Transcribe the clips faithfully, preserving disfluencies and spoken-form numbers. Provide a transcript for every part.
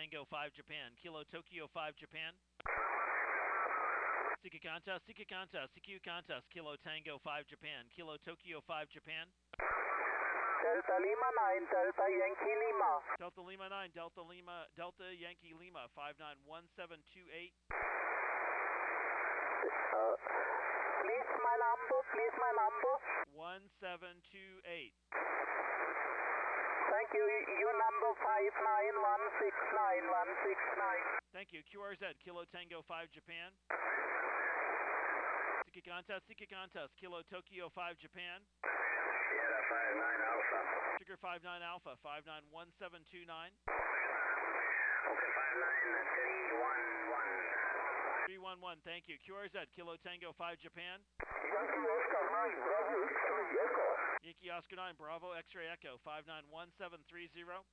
Tango five Japan, Kilo Tokyo five Japan. Seek a contest, seek a contest, C Q contest, Kilo Tango five Japan, Kilo Tokyo five Japan. Delta Lima nine, Delta Yankee Lima. Delta Lima nine, Delta Lima, Delta Yankee Lima, five nine one seven two eight. Uh, please my number, please my number. one seven two eight. Thank you, your number five nine one six nine one six nine. Thank you, Q R Z, Kilo Tango five Japan. Seek a contest, seek a contest, Kilo Tokyo five Japan. Sierra five nine Alpha. Sugar five nine Alpha, five nine one seven two nine. Okay, five nine three one one. three one one, thank you. Q R Z, Kilo Tango five Japan. Yankee Oscar nine, Bravo X-ray Echo. Yankee Oscar nine, Bravo X-ray Echo, five nine one seven three zero.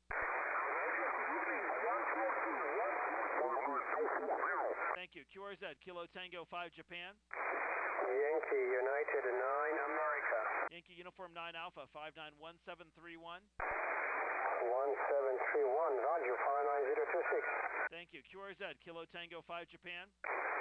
Thank you. Q R Z, Kilo Tango five Japan. Yankee United nine America. Yankee Uniform nine Alpha, five nine one seven three one. one seven three one, Roger, five nine zero two six. Thank you. Q R Z, Kilo Tango five Japan.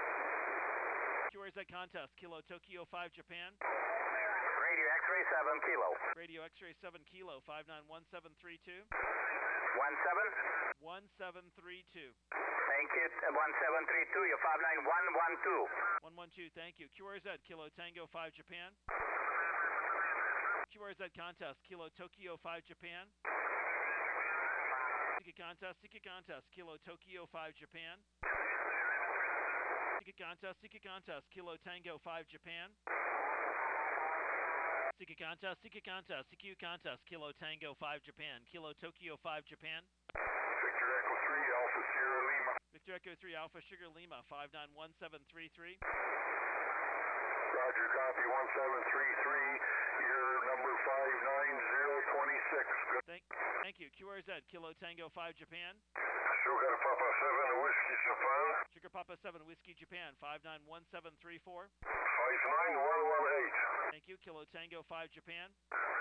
Q R Z contest, Kilo Tokyo five Japan. Radio X-ray seven Kilo. Radio X-ray seven Kilo, five nine one seven three two. one seven? one seven three two. Thank you, one seven three two, you're five nine one one two. one one two, thank you. Q R Z, Kilo Tango five Japan. Q R Z contest, Kilo Tokyo five Japan. Seek a contest, seek a contest, Kilo Tokyo five Japan. Seek a contest, seek a contest, Kilo Tango five Japan. Seek a contest, seek a contest, C Q contest, Kilo Tango five Japan, Kilo Tokyo five Japan. Victor Echo three, Alpha Sierra Lima. Victor Echo three, Alpha Sugar Lima, five nine one seven three three. Roger, copy one seven three three, your number five nine zero two six. Good. Thank, thank you. Q R Z, Kilo Tango five Japan. Sugar Papa seven, Whiskey Japan. Sugar Papa seven, Whiskey Japan, five nine one seven three four. five nine one one eight. Thank you. Kilo Tango five Japan.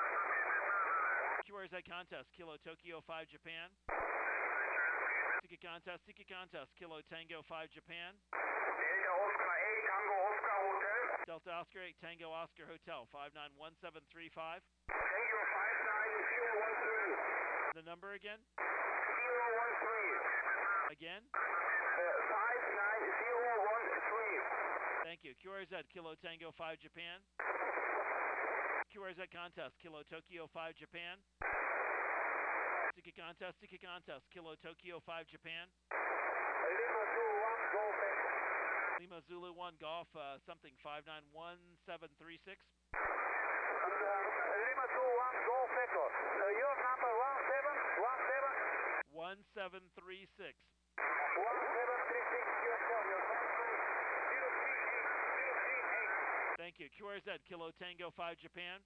Q R Z contest, Kilo Tokyo five Japan. Seek a contest, seek a contest, Kilo Tango five Japan. Delta Oscar eight, Tango Oscar Hotel. Delta Oscar eight, Tango Oscar Hotel, five nine one seven three five. Tango five nine zero one three. The number again? zero one three. Again? Uh, five nine zero one three. Thank you. Q R Z, Kilo Tango five Japan. Q R Z contest, Kilo Tokyo five Japan. Seek a contest, seek a contest, Kilo Tokyo five Japan. Lima Lima Zulu Zulu one Golf. one Golf, uh, something, five nine one seven three six. And, uh, Lima Zulu one Golf Echo. Uh, your number one seven one seven. one seven three six. one seven three six, yourself, your zero three eight. Thank you. Q R Z, Kilo Tango five Japan.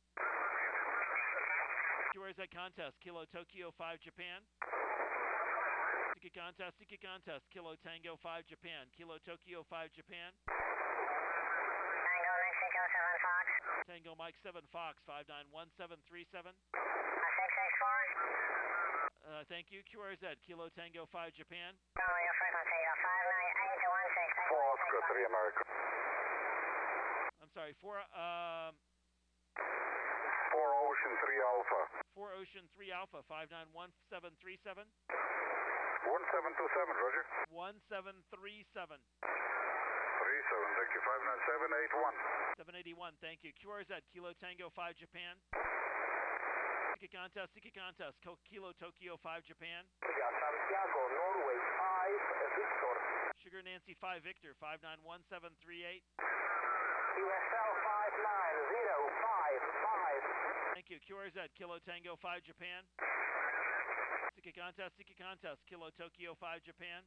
Q R Z contest, Kilo Tokyo five Japan. Seek a contest, seek a contest, Kilo Tango five Japan, Kilo Tokyo five Japan. Tango Mexico seven Fox. Tango Mike seven Fox, five nine one seven three seven. six six four. Uh, thank you. Q R Z, Kilo Tango five Japan. Follow your frequency, five nine eight one six. Four Oscar three America. I'm sorry, four, um, Four Ocean three Alpha. four Ocean three Alpha, five nine one seven three seven. one seven two seven, Roger. one seven three seven. three seven, thank you, five nine seven eight one. seven eighty-one, thank you. Q R Z, Kilo Tango five Japan. Seek a contest, seek a contest, Co- Kilo Tokyo five Japan. Santiago, Norway, five Victor. Sugar Nancy five Victor, five nine one seven three eight. U S L five nine zero five five. Thank you. Q R Z, Kilo Tango five Japan. Seek a contest, seek a contest, Kilo Tokyo five Japan.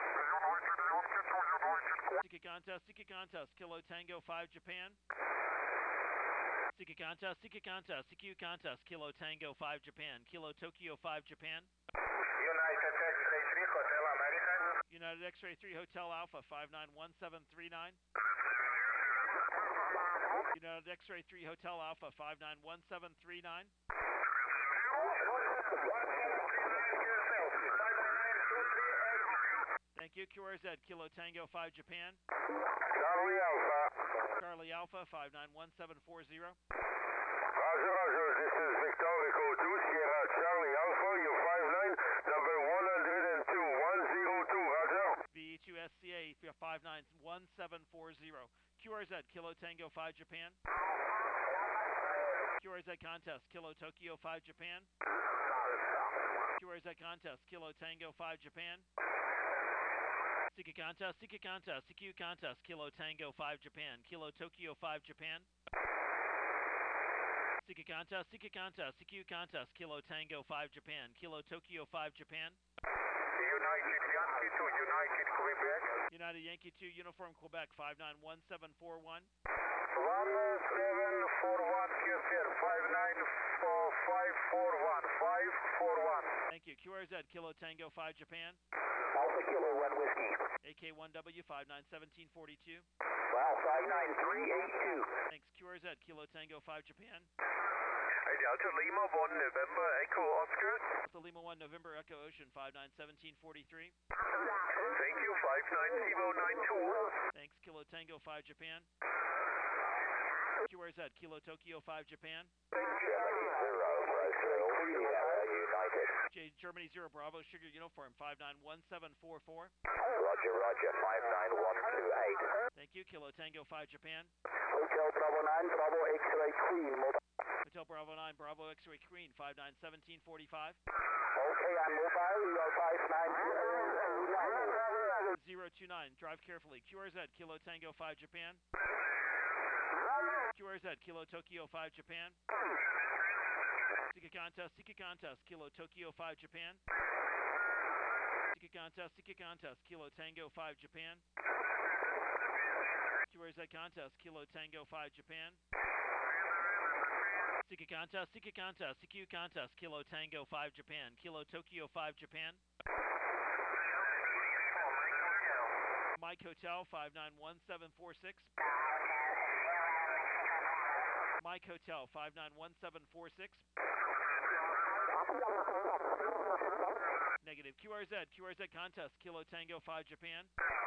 Seek a contest, seek a contest, Kilo Tango five Japan. Seek a contest, seek a contest, C Q contest, Kilo Tango five Japan, Kilo Tokyo five Japan. United X-ray three Hotel America. United X-ray three Hotel Alpha, five nine one seven three nine. United X-ray three Hotel Alpha, five nine one seven three nine. Thank you. Q R Z, Kilo Tango five Japan. Charlie Alpha. Charlie Alpha, five nine one seven four zero. Roger, Roger. This is Victor Echo two, Sierra Charlie Alpha, you five nine, number one oh two, one oh two, Roger. V E two S C A, five nine one seven four zero. Q R Z, Kilo Tango five Japan. Q R Z contest, Kilo Tokyo five Japan. Q R Z contest, Kilo Tango five Japan. Sika contest, Sika contest, C Q contest, Kilo Tango five Japan. Kilo Tokyo five Japan. Sika contest, Sika contest, C Q contest, Kilo Tango five Japan. Kilo Tokyo five Japan. United Yankee two, United Quebec. United Yankee two, Uniform Quebec, five nine one seven four one. one seven four one, Q F R, five nine five four one, five four one. Thank you. Q R Z, Kilo Tango five Japan. Alpha Kilo one Whiskey. A K one W, five nine one seven four two. Wow, five nine three eight two. Thanks. Q R Z, Kilo Tango five Japan. Delta Lima one, November Echo Oscar. Delta Lima one, November Echo Ocean, five nine one seven four three. Thank you, five nine zero nine two. Thanks. Kilo Tango five Japan. Q R Z, Kilo Tokyo five Japan. J Germany zero Bravo, Sugar Uniform, five nine one seven four four. Roger, Roger, five nine one two eight. Thank you. Kilo Tango five Japan. Hotel Bravo nine, Bravo X-Ray Queen. Hotel Bravo nine, Bravo X-Ray Queen, five nine one seven four five. Okay, I'm mobile, you are five nine zero two nine, drive carefully. Q R Z, Kilo Tango five Japan. Q R Z, Kilo Tokyo five Japan. Sika contest, Sika contest, Kilo Tokyo five Japan. Sika contest, Sika contest, Kilo Tango five Japan. Q R Z contest, Kilo Tango five Japan. Sika contest, Sika contest, C Q contest, Kilo Tango five Japan. Kilo Tokyo five Japan. Mike Hotel five nine one seven four six. Mike Hotel five nine one seven four six. Negative. Q R Z, Q R Z contest, Kilo Tango five Japan.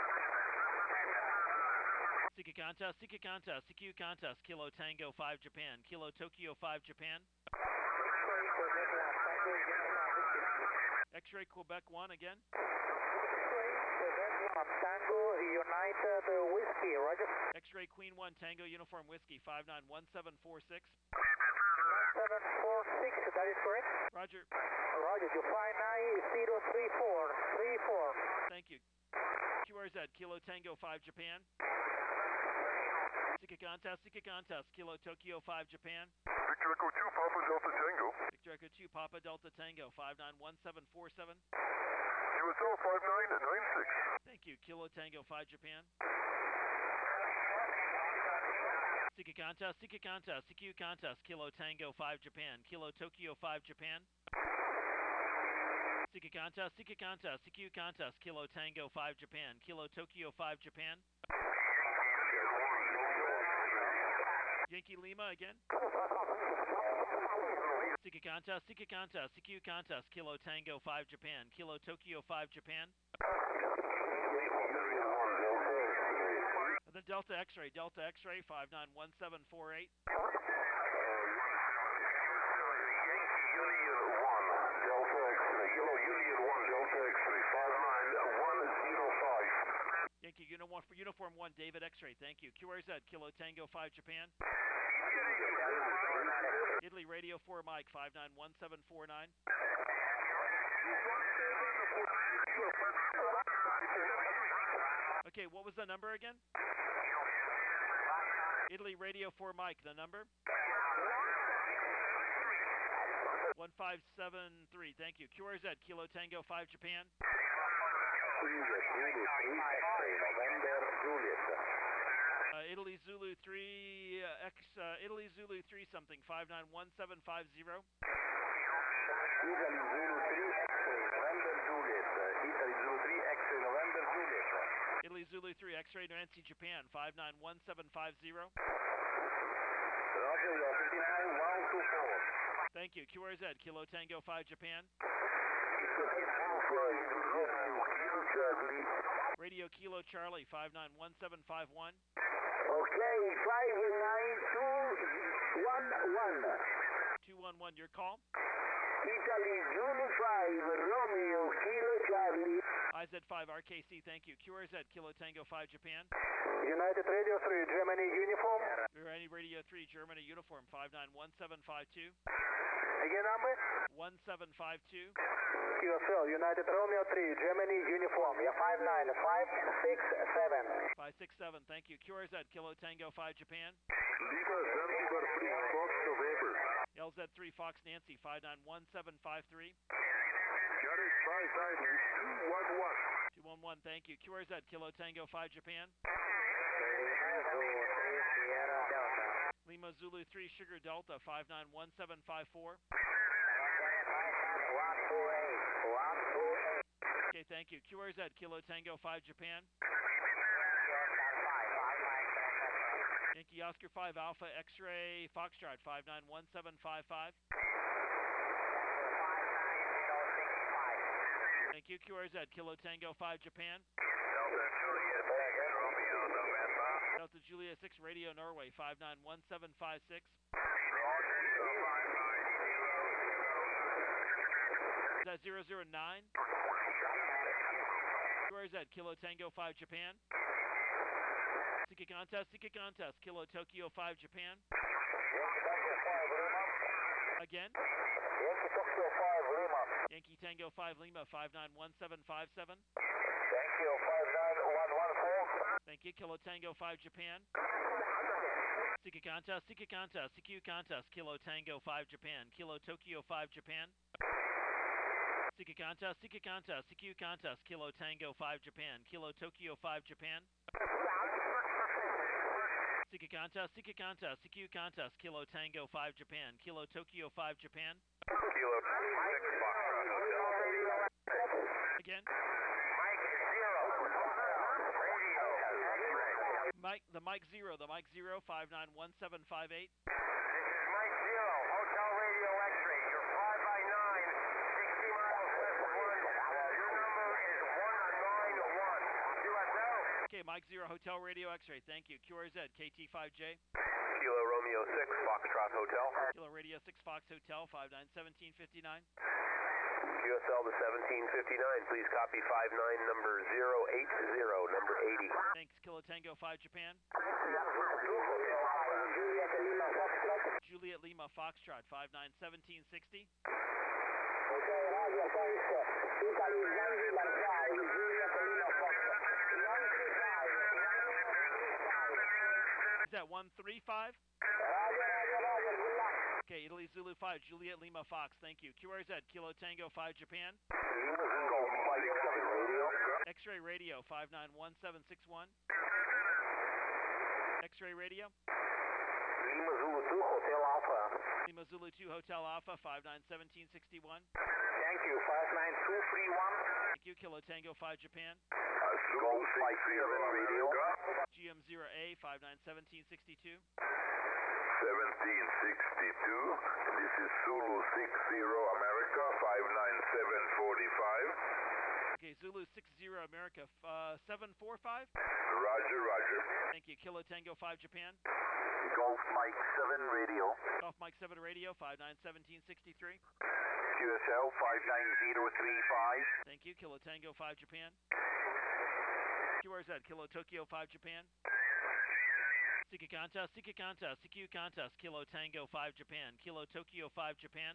Sika contest, Sika contest, C Q contest, Kilo Tango five Japan. Kilo Tokyo five Japan. X-Ray Quebec one again. Tango United Whiskey, Roger. X-Ray Queen one, Tango Uniform Whiskey, five nine one seven four six. seven four six, that is correct? Roger. Roger, you five nine zero three four three four. Thank you. Q R Z, Kilo Tango five Japan. Sika contest, Sika contest, Kilo Tokyo five Japan. Victor Echo two, Papa Delta Tango. Victor Echo two, Papa Delta Tango, five nine one seven four seven. U S L five nine nine six. Thank you. Kilo Tango five Japan. Sika contest, Sika contest, C Q contest, Kilo Tango five Japan. Kilo Tokyo five Japan. Sika contest, Sika contest, C Q contest, Kilo Tango five Japan. Kilo Tokyo five Japan. Yankee Lima again. Sika contest, Sika contest, C Q contest, Kilo Tango five Japan. Kilo Tokyo five Japan. And then Delta X-Ray, Delta X-Ray, five nine one seven four eight. Yankee Uniform for Uniform one, David X-Ray, thank you. Q R Z, Kilo Tango five Japan. Italy Radio four Mike, five nine one seven four nine. Okay, what was the number again? Italy Radio four Mike, the number? one five seven three, thank you. Q R Z, Kilo Tango five Japan. Uh, Italy Zulu three, uh, X, uh, Italy Zulu three something, five nine one seven five zero. Italy Zulu three X-Ray, November Juliet. Italy Zulu three X-Ray, November Juliet. Italy Zulu three X-Ray, Nancy, Japan, five nine one seven five zero. Roger, fifty-nine one two four. Thank you. Q R Z, Kilo Tango five Japan. Yes, Radio Kilo Charlie, five nine one seven five one. Okay, five nine two one one. two one one, your call. Italy Zulu five, Romeo, Kilo Charlie. I Z five R K C, thank you. Q R Z, Kilo Tango five, Japan. United Radio three, Germany uniform. Germany Radio three, Germany uniform, five nine one seven five two. Again number? one seven five two. Q S L, United Romeo three, Germany uniform. Yeah, five nine five six seven. five six seven, thank you. Q R Z, Kilo Tango five, Japan. Lima Zanzibar three, Fox November. L Z three, Fox Nancy, five nine one seven five three. Yaris five nine two one one. two one one, thank you. Q R Z, Kilo Tango five, Japan. Lima Zulu three, Sugar Delta, five nine one seven five four. Okay, thank you. Q R Z, Kilo Tango five, Japan. Yankee Oscar five, Alpha X-Ray Foxtrot, five nine one seven five five. Thank you. Q R Z, Kilo Tango five, Japan. Delta Juliet six, Romeo November. Delta Juliet six, Radio Norway, five nine one seven five six. Is that zero zero nine? Q R Z, Kilo Tango five, Japan. Seeker contest, seeker contest, Kilo Tokyo five, Japan. Again? Yankee Tokyo five, Lima. Yankee Tango five, Lima, five nine one seven five seven. Thank you, five nine one one four. Thank you, Kilo Tango five, Japan. Seeker contest, seeker contest, C Q contest, Kilo Tango five, Japan. Kilo Tokyo five, Japan. Seeker contest, seeker contest, C Q contest, Kilo Tango five, Japan. Kilo Tokyo five, Japan. Seeker contest, seeker contest, C Q contest, Kilo Tango five, Japan. Kilo Tokyo five, Japan. Kilo six, Foxtrot Hotel. Again? Mike zero. Radio. Mike, the Mike zero, the Mike zero, five nine one seven five eight. This is Mike zero, Hotel Radio X-Ray. You're five by nine, sixty miles west of London. Your number is one nine one. Q S L. Okay, Mike zero, Hotel Radio X-Ray, thank you. Q R Z, K T five J. Kilo Romeo six, Foxtrot Hotel. Kilo Radio six, Fox Hotel, five nine one seven five nine. Q S L to seventeen fifty-nine, please copy five nine number zero eight zero, number eighty. Thanks, Kilo Tango five, Japan. Juliet Lima Foxtrot, five nine one seven six zero. Is that one three five? Okay, Italy Zulu five, Juliet Lima Fox, thank you. Q R Z, Kilo Tango five, Japan. X-Ray Radio, five nine one seven six one. X-Ray Radio. Lima Zulu two, Hotel Alpha. Lima Zulu two, Hotel Alpha, five nine one seven six one. Thank you, five nine two three one. Thank you, Kilo Tango five, Japan. Zulu six zero, Radio. G M zero A, five nine one seven six two. seventeen sixty-two, this is Zulu six zero, America, five nine seven four five. Okay, Zulu six zero, America, uh, seven four five. Roger, roger. Thank you, Kilo Tango five, Japan. Golf Mike seven, Radio. Golf Mike seven Radio, five nine one seven six three. Q S L five nine zero three five. Thank you, Kilo Tango five, Japan. Q R Z, Kilo Tokyo five, Japan. Seeker contest, seeker contest, C Q contest, Kilo Tango five, Japan. Kilo Tokyo five, Japan.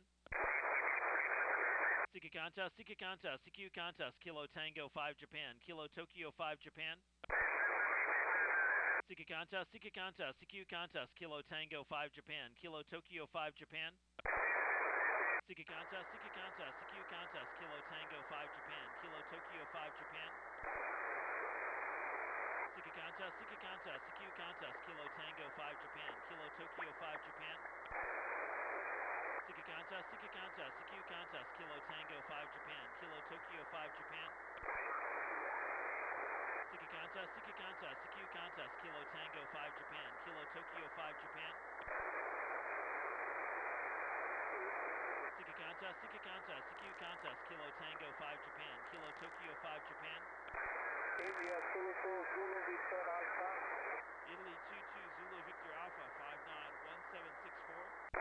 Seeker contest, seeker contest, C Q contest, Kilo Tango five, Japan. Kilo Tokyo five, Japan. Seeker contest, seeker contest, C Q contest, Kilo Tango five, Japan. Kilo Tokyo five, Japan. Seeker contest, seeker contest, C Q contest, Kilo Tango five, Japan. Kilo Tokyo five, Japan. Seeker contest, seeker contest, C Q contest, Kilo Tango five, Japan. Kilo Tokyo five, Japan. Seeker contest, seeker contest, C Q contest, Kilo Tango five, Japan. Kilo Tokyo five, Japan. Seeker contest, seeker contest, C Q contest, Kilo Tango five, Japan. Kilo Tokyo five, Japan. Seeker contest, seeker contest, C Q contest, Kilo Tango five, Japan. Kilo Tokyo five, Japan. India Zulu two, Zulu Victor Alpha. Italy two two Zulu Victor Alpha five nine one seven six four.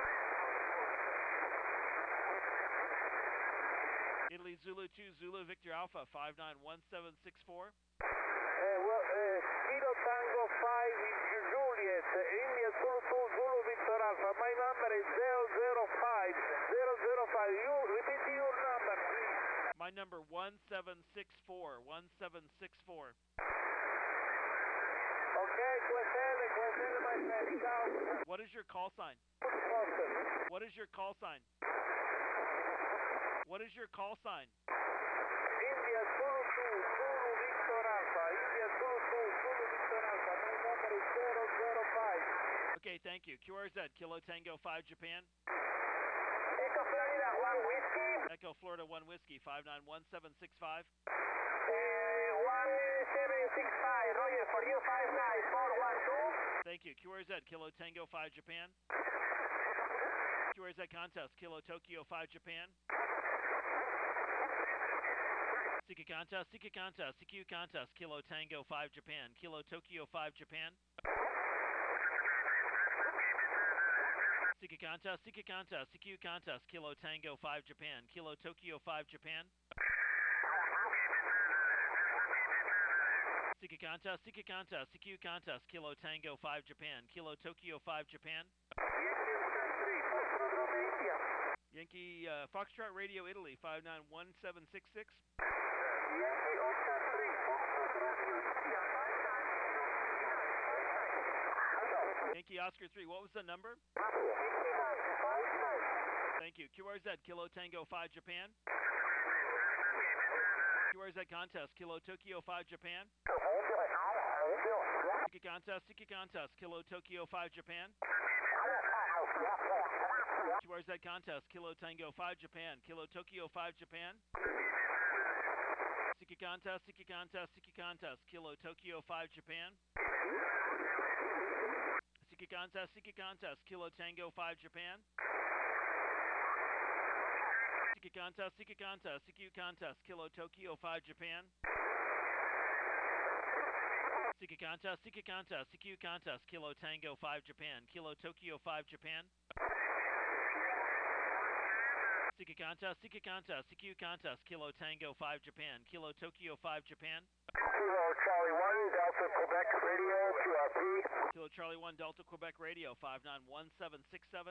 Italy Zulu two Zulu Victor Alpha five nine one seven six four. Uh, well, uh, Kilo Tango five Juliet, India Zulu two, Zulu Victor Alpha. My number is zero zero five zero zero five. You repeat your number, please. My number one seven six four one seven six four. Okay, Quetzale, Quetzale, my friend. Down. What is your call sign? Boston. What is your call sign? What is your call sign? India Zulu two, Zulu Victor Alpha. India Zulu two, Zulu Victor Alpha. My number is zero zero five. Okay, thank you. Q R Z Kilo Tango five Japan. Echo Florida one Whiskey. Echo Florida one Whiskey five nine one seven six five. Uh, one seven six five. Roger for you five nine four one two. Thank you. Q R Z Kilo Tango five Japan. Q R Z contest Kilo Tokyo five Japan. Sika contest, Sika contest, C Q contest, Kilo Tango five Japan, Kilo Tokyo five Japan. Sika contest, Sika contest, C Q contest, Kilo Tango five Japan, Kilo Tokyo five Japan. Sika contest, Sika contest, C Q contest, Kilo Tango five Japan, Kilo Tokyo five Japan. Yankee uh, Foxtrot Radio Italy five nine one seven six six. Yankee Oscar three, what was the number? Thank you. Q R Z Kilo Tango five Japan. Q R Z contest Kilo Tokyo five Japan. Sika contest, Sika contest, Kilo Tokyo five Japan. Q R Z contest Kilo Tango five Japan, Kilo Tokyo five Japan. Sika contest, Sika contest, Sika contest, Kilo Tokyo five Japan. Sika contest, Sika contest, Kilo Tango five Japan. Sika contest, Sika contest, C Q contest, Kilo Tokyo five Japan. Sika contest, Sika contest, C Q contest, Kilo Tango five Japan, Kilo Tokyo five Japan. Sika contest, Sika contest, C Q contest, Kilo Tango five Japan, Kilo Tokyo five Japan. Kilo Charlie one, Delta Quebec Radio, Q R P. Kilo Charlie one, Delta Quebec Radio, five nine one seven six seven.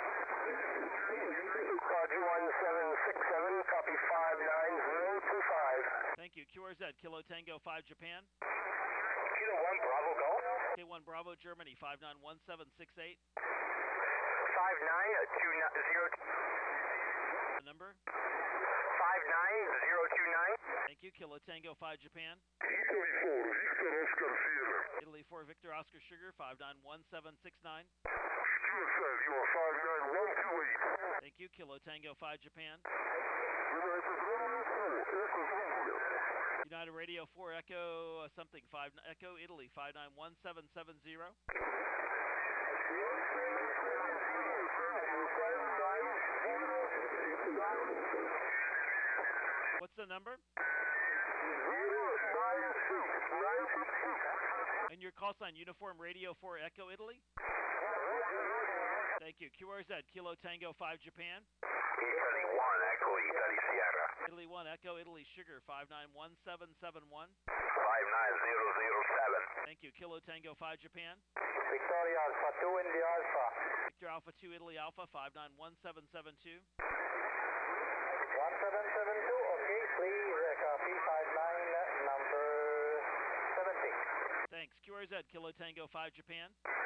Roger one seven six seven, copy five nine zero two five. Thank you. Q R Z, Kilo Tango five Japan. Kilo one, Bravo Golf. K one Bravo Germany, five nine one seven six eight. five nine two zero. The number? five nine zero two nine. Thank you. Kilo Tango five Japan. Italy four, Victor Oscar Sierra. Italy four Victor Oscar Sugar, five nine one seven six nine. Q S L, you are five nine one two eight. Thank you. Kilo Tango five Japan. United Radio four Echo uh, something, five Echo Italy, five nine one seven seven zero. What's the number? And your call sign, Uniform Radio four Echo Italy? Thank you. Q R Z, Kilo Tango five Japan. Italy one, Echo Italy Sierra. Italy one Echo Italy Sugar, five nine one seven seven one. five nine zero zero seven. Thank you. Kilo Tango five Japan. Victoria Alpha two, India Alpha. Victor Alpha two Italy Alpha, five nine one seven seven two. one seven seven two, okay, please uh, copy five nine, number seventy. Thanks. Q R Z, Kilo Tango five Japan.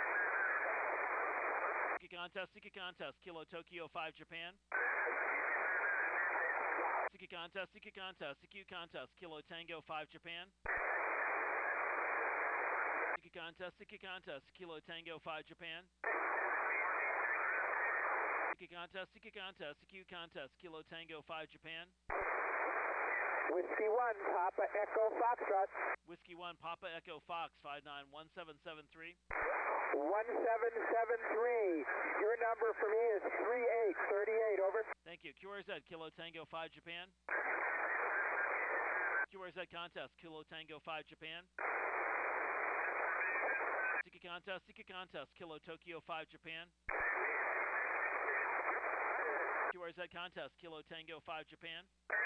Sika contest, Sika contest, Kilo Tokyo five Japan. Sika contest, Sika contest, C Q contest, Kilo Tango five Japan. Sika contest, Sika contest, Kilo Tango five Japan. Sika contest, Sika contest, C Q contest, Kilo Tango five Japan. Whiskey one, Papa Echo Foxtrot. Whiskey one Papa Echo Fox, five nine one seven seven three. one seven seven three. Your number for me is three eight three eight, over. Thank you. Q R Z, Kilo Tango five Japan. Q R Z contest, Kilo Tango five Japan. Sika contest, Sika contest, Kilo Tokyo five Japan. Q R Z contest, Kilo Tango five Japan.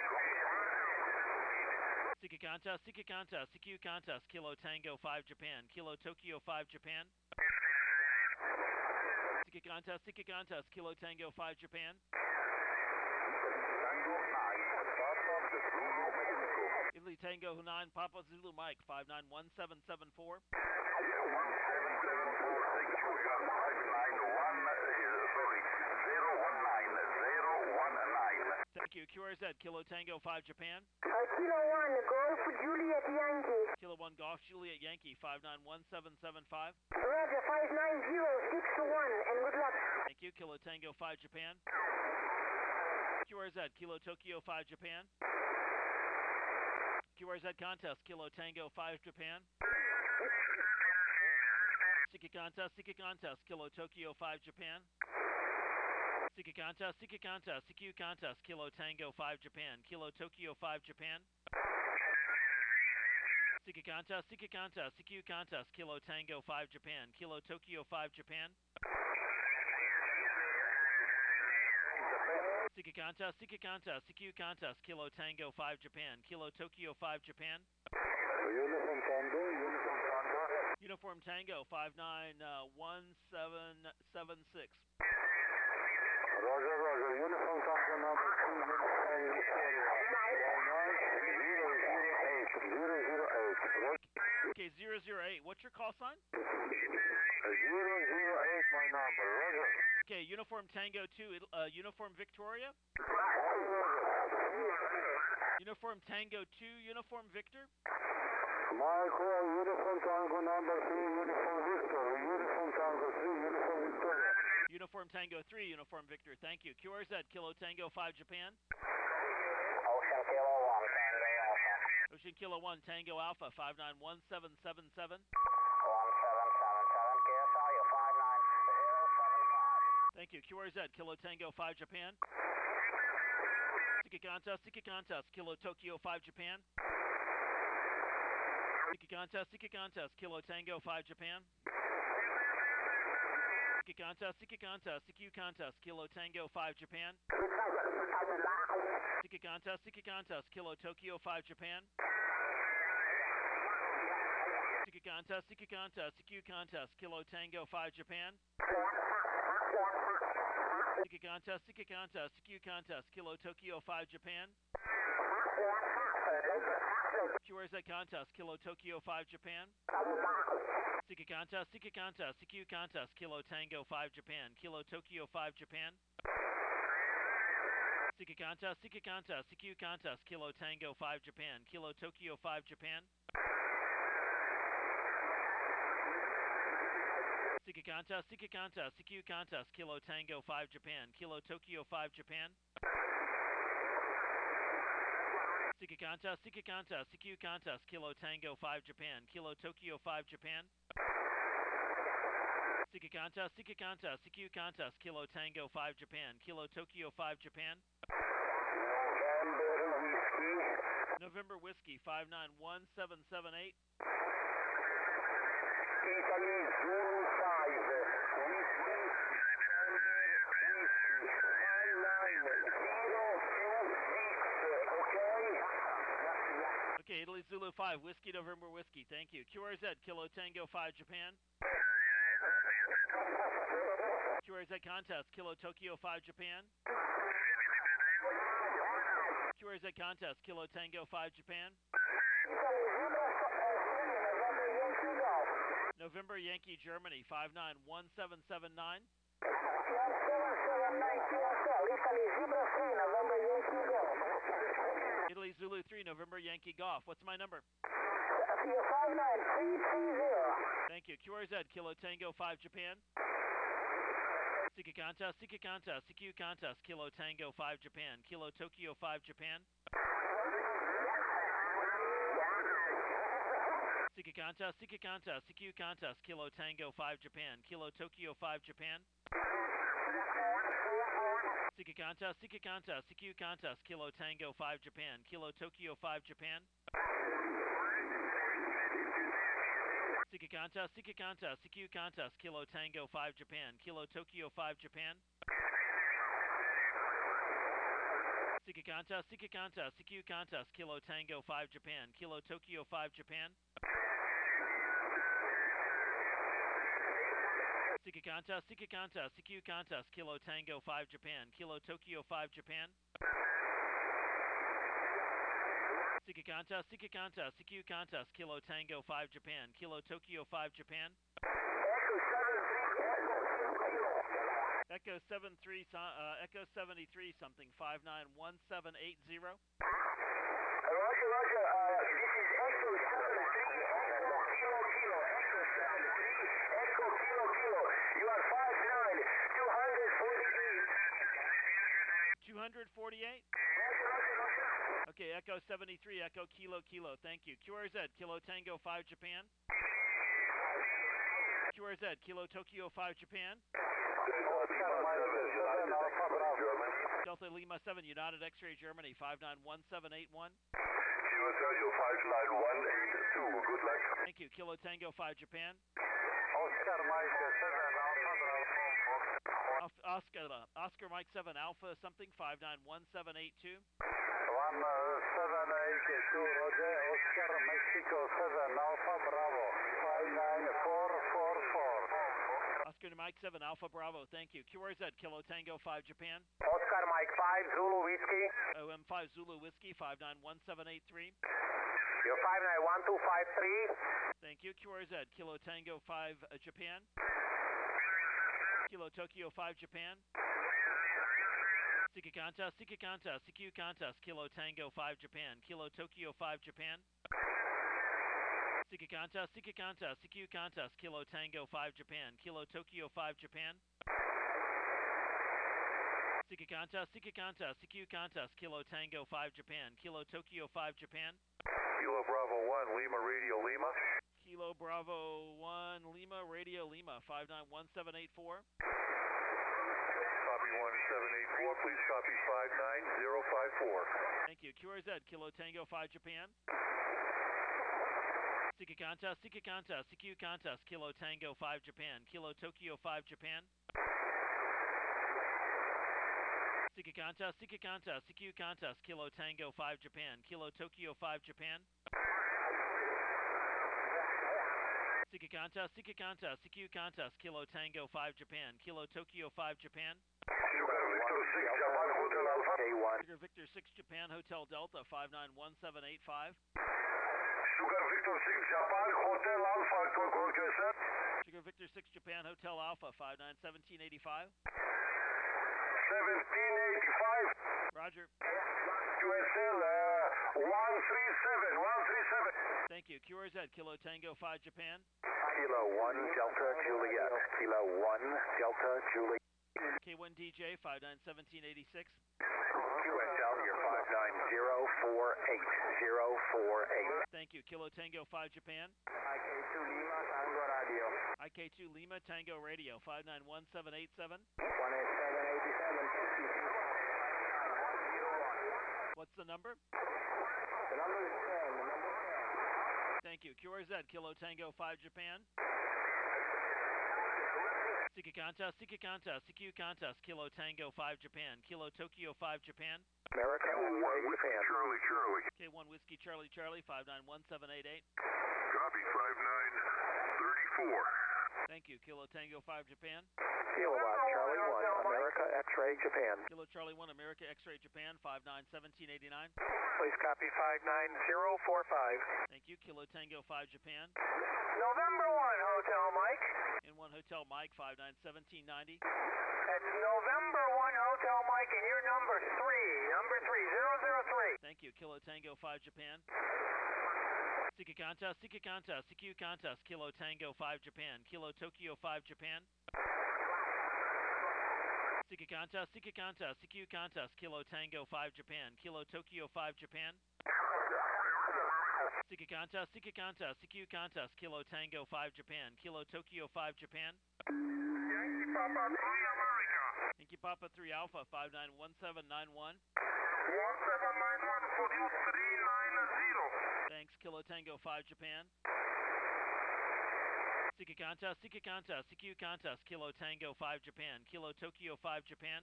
Sika contest, Sika contest, C Q contest, Kilo Tango five Japan. Kilo Tokyo five Japan. Sika contest, Sika contest, Kilo Tango five Japan. Italy Tango nine, Papa Zulu Mike, five nine one seven seven four. Thank you. Q R Z, Kilo Tango five Japan. Uh, Kilo one, Golf Juliet Yankee. Kilo one Golf Juliet Yankee, five nine one seven seven five. Roger, five nine zero six one, and good luck. Thank you. Kilo Tango five Japan. Q R Z, Kilo Tokyo five Japan. Q R Z contest, Kilo Tango five Japan. Sika contest, Sika contest, Kilo Tokyo five Japan. Sika contest, Sika contest, C Q contest, Kilo Tango five Japan. Kilo Tokyo five Japan. Sika contest, Sika contest, C Q contest, Kilo Tango five Japan. Kilo Tokyo five Japan. Sika contest, Sika contest, C Q contest, Kilo Tango five Japan. Kilo Tokyo five Japan. Uniform Tango, Uniform Tango. Uniform Tango five nine one seven seven six. Roger, Roger. Uniform Tango number two, Uniform Victoria. zero zero eight, zero zero eight. Okay, zero zero eight. What's your call sign? zero zero eight, my number. Roger. Okay, Uniform Tango two, uh, Uniform Victoria. Uniform Tango two, Uniform Victor. Michael, Uniform Tango number three, Uniform Victor. Uniform Tango three, Uniform Victoria. Uniform Tango three, Uniform Victor. Thank you. Q R Z, Kilo Tango five Japan. Ocean Kilo one, Tango Alpha. Ocean Kilo one, Tango Alpha, five nine one seven seven seven. one seven seven seven, K S L U five nine zero seven five. Thank you. Q R Z, Kilo Tango five Japan. Sika contest, Sika contest, Kilo Tokyo five Japan. Sika contest, Sika contest, Kilo Tango five Japan. Sika contest, Sika contest, C Q contest, Kilo Tango five Japan. Sika contest, Sika contest, Kilo Tokyo five Japan. Sika contest, Sika contest, C Q contest, Kilo Tango five Japan. Sika contest, Sika contest, C Q contest, Kilo Tokyo five Japan. Q R Z contest, Kilo Tokyo five Japan. Sika contest, Sika contest, C Q contest, Kilo Tango five Japan. Kilo Tokyo five Japan. Sika contest, Sika contest, C Q contest, Kilo Tango five Japan. Kilo Tokyo five Japan. Sika contest, Sika contest, C Q contest, Kilo Tango five Japan. Kilo Tokyo five Japan. Sika contest, Sika contest, C Q contest, Kilo Tango five Japan. Kilo Tokyo five Japan. Sika contest, Sika contest, C Q contest, Kilo Tango five Japan. Kilo Tokyo five Japan. November Whiskey five nine one seven seven eight. Italy Zulu five, Whiskey, five nine zero two six, okay? Okay, Italy Zulu five, Whiskey November Whiskey, thank you. Q R Z, Kilo Tango five Japan. Q R Z contest, Kilo Tokyo five Japan. Q R Z contest, Kilo Tango five Japan. November Yankee Germany five nine one seven seven nine. Italy Zulu three, November Yankee Golf. What's my number? five nine three three zero. Thank you. Q R Z, Kilo Tango five Japan. Sika contest, Sika contest, C Q contest, Kilo Tango five Japan. Kilo Tokyo five Japan. Sika contest, Sika contest, C Q contest, Kilo Tango five Japan. Kilo Tokyo five Japan. Sika contest, Sika contest, C Q contest, Kilo Tango five Japan. Kilo Tokyo five Japan. Seeking contest, seeking contest, C Q contest, Kilo Tango five Japan, Kilo Tokyo five Japan. Seeking contest, seeking contest, C Q contest, Kilo Tango five Japan, Kilo Tokyo five Japan. Seeking contest, seeking contest, C Q contest, Kilo Tango five Japan, Kilo Tokyo five Japan. Seeking contest, seeking contest, C Q contest, Kilo Tango five Japan, Kilo Tokyo five Japan. Echo seven three, uh, Echo seventy-three something, five nine one seven eight zero. Roger, Roger, uh, this is Echo seventy-three, Echo Kilo Kilo, Echo seventy-three, Echo Kilo Kilo. You are five nine, two forty-eight. two forty-eight? Roger, Roger, Roger. Okay, Echo seventy-three, Echo Kilo Kilo, thank you. Q R Z, Kilo Tango five Japan. Q R Z, Kilo Tokyo five Japan. Delta Lima seven, United X-Ray Germany, five nine one seven eight one. Kilo Tango five nine one eight two, good luck. Thank you. Kilo Tango five Japan. Oscar Mike seven Alpha Bravo. Oscar, Oscar Mike seven Alpha something, five nine one seven eight two. one seven eight two, Roger, Oscar Mexico seven Alpha Bravo, five nine four four four. Oscar Mike seven Alpha Bravo, thank you. Q R Z, Kilo Tango five Japan. Oscar Mike five Zulu Whiskey. O M five Zulu Whiskey, five nine one seven eight three. You're five nine one two five three. Thank you. Q R Z, Kilo Tango five uh, Japan. Kilo Tokyo five Japan. Seeking contest, seeking contest, C Q contest, Kilo Tango five Japan, Kilo Tokyo five Japan. Seeking contest, seeking contest, C Q contest, Kilo Tango five Japan, Kilo Tokyo five Japan. Seeking contest, seeking contest, C Q contest, Kilo Tango five Japan, Kilo Tokyo five Japan. Kilo Bravo one Lima Radio Lima. Kilo Bravo one Lima Radio Lima, five nine one seven eight four. Copy one seven eight four, please copy five nine zero five four. Thank you. Q R Z, Kilo Tango five Japan. Seeking contest, seeking contest, C Q contest, Kilo Tango five Japan, Kilo Tokyo five Japan. Seeking contest, seeking contest, C Q contest, Kilo Tango five Japan, Kilo Tokyo five Japan. Seeking contest, seeking contest, C Q contest, Kilo Tango five Japan, Kilo Tokyo five Japan. Sugar Victor six Japan Hotel Alpha. K one. Sugar Victor six Japan Hotel Delta, five nine one seven eight five. Sugar Victor six Japan Hotel Alpha, Q S L. Sugar Victor six Japan Hotel Alpha, five nine one seven eight five. seventeen eighty-five. Roger. Q S L uh, one three seven, one three seven. Thank you. Q R Z, Kilo Tango five Japan. Kilo one Delta Juliet. Kilo one Delta Juliet. K one D J, five nine one seven eight six. Q S L, you're five nine zero four eight zero four eight. Thank you. Kilo Tango five Japan. I K two Lima Tango Radio. I K two Lima Tango Radio, five nine one seven eight seven. one eight seven eight seven. What's the number? The number is ten. The number is ten. Thank you. Q R Z, Kilo Tango five Japan. Seeking contest, seeking contest, C Q contest, Kilo Tango five Japan, Kilo Tokyo five Japan. America one Japan. Charlie Charlie. K one Whiskey Charlie Charlie, five nine one seven eight eight. Copy five nine thirty-four. Thank you. Kilo Tango five Japan. Kilowatt Charlie one, America X-Ray Japan. Kilo Charlie one, America X-Ray Japan, five nine one seven eight nine. Please copy five nine zero four five. Thank you. Kilo Tango five Japan. November one Hotel Mike. In one Hotel Mike, five nine one seven nine zero. That's November one Hotel Mike, and your number three, number three, zero zero three. Thank you. Kilo Tango five Japan. Seeking contest, seeking contest, C Q contest, Kilo Tango five Japan, Kilo Tokyo five Japan. Seeking contest, seeking contest, C Q contest, Kilo Tango five Japan, Kilo Tokyo five Japan. Seeking contest, seeking contest, C Q contest, Kilo Tango five Japan, Kilo Tokyo five Japan. Yankee Papa three America. Yankee Papa three Alpha, five nine one seven nine one. one seven nine one for you, three nine zero. Thanks, Kilo Tango five Japan. Seek a contest, seek a contest, C Q contest, Kilo Tango five Japan, Kilo Tokyo five Japan.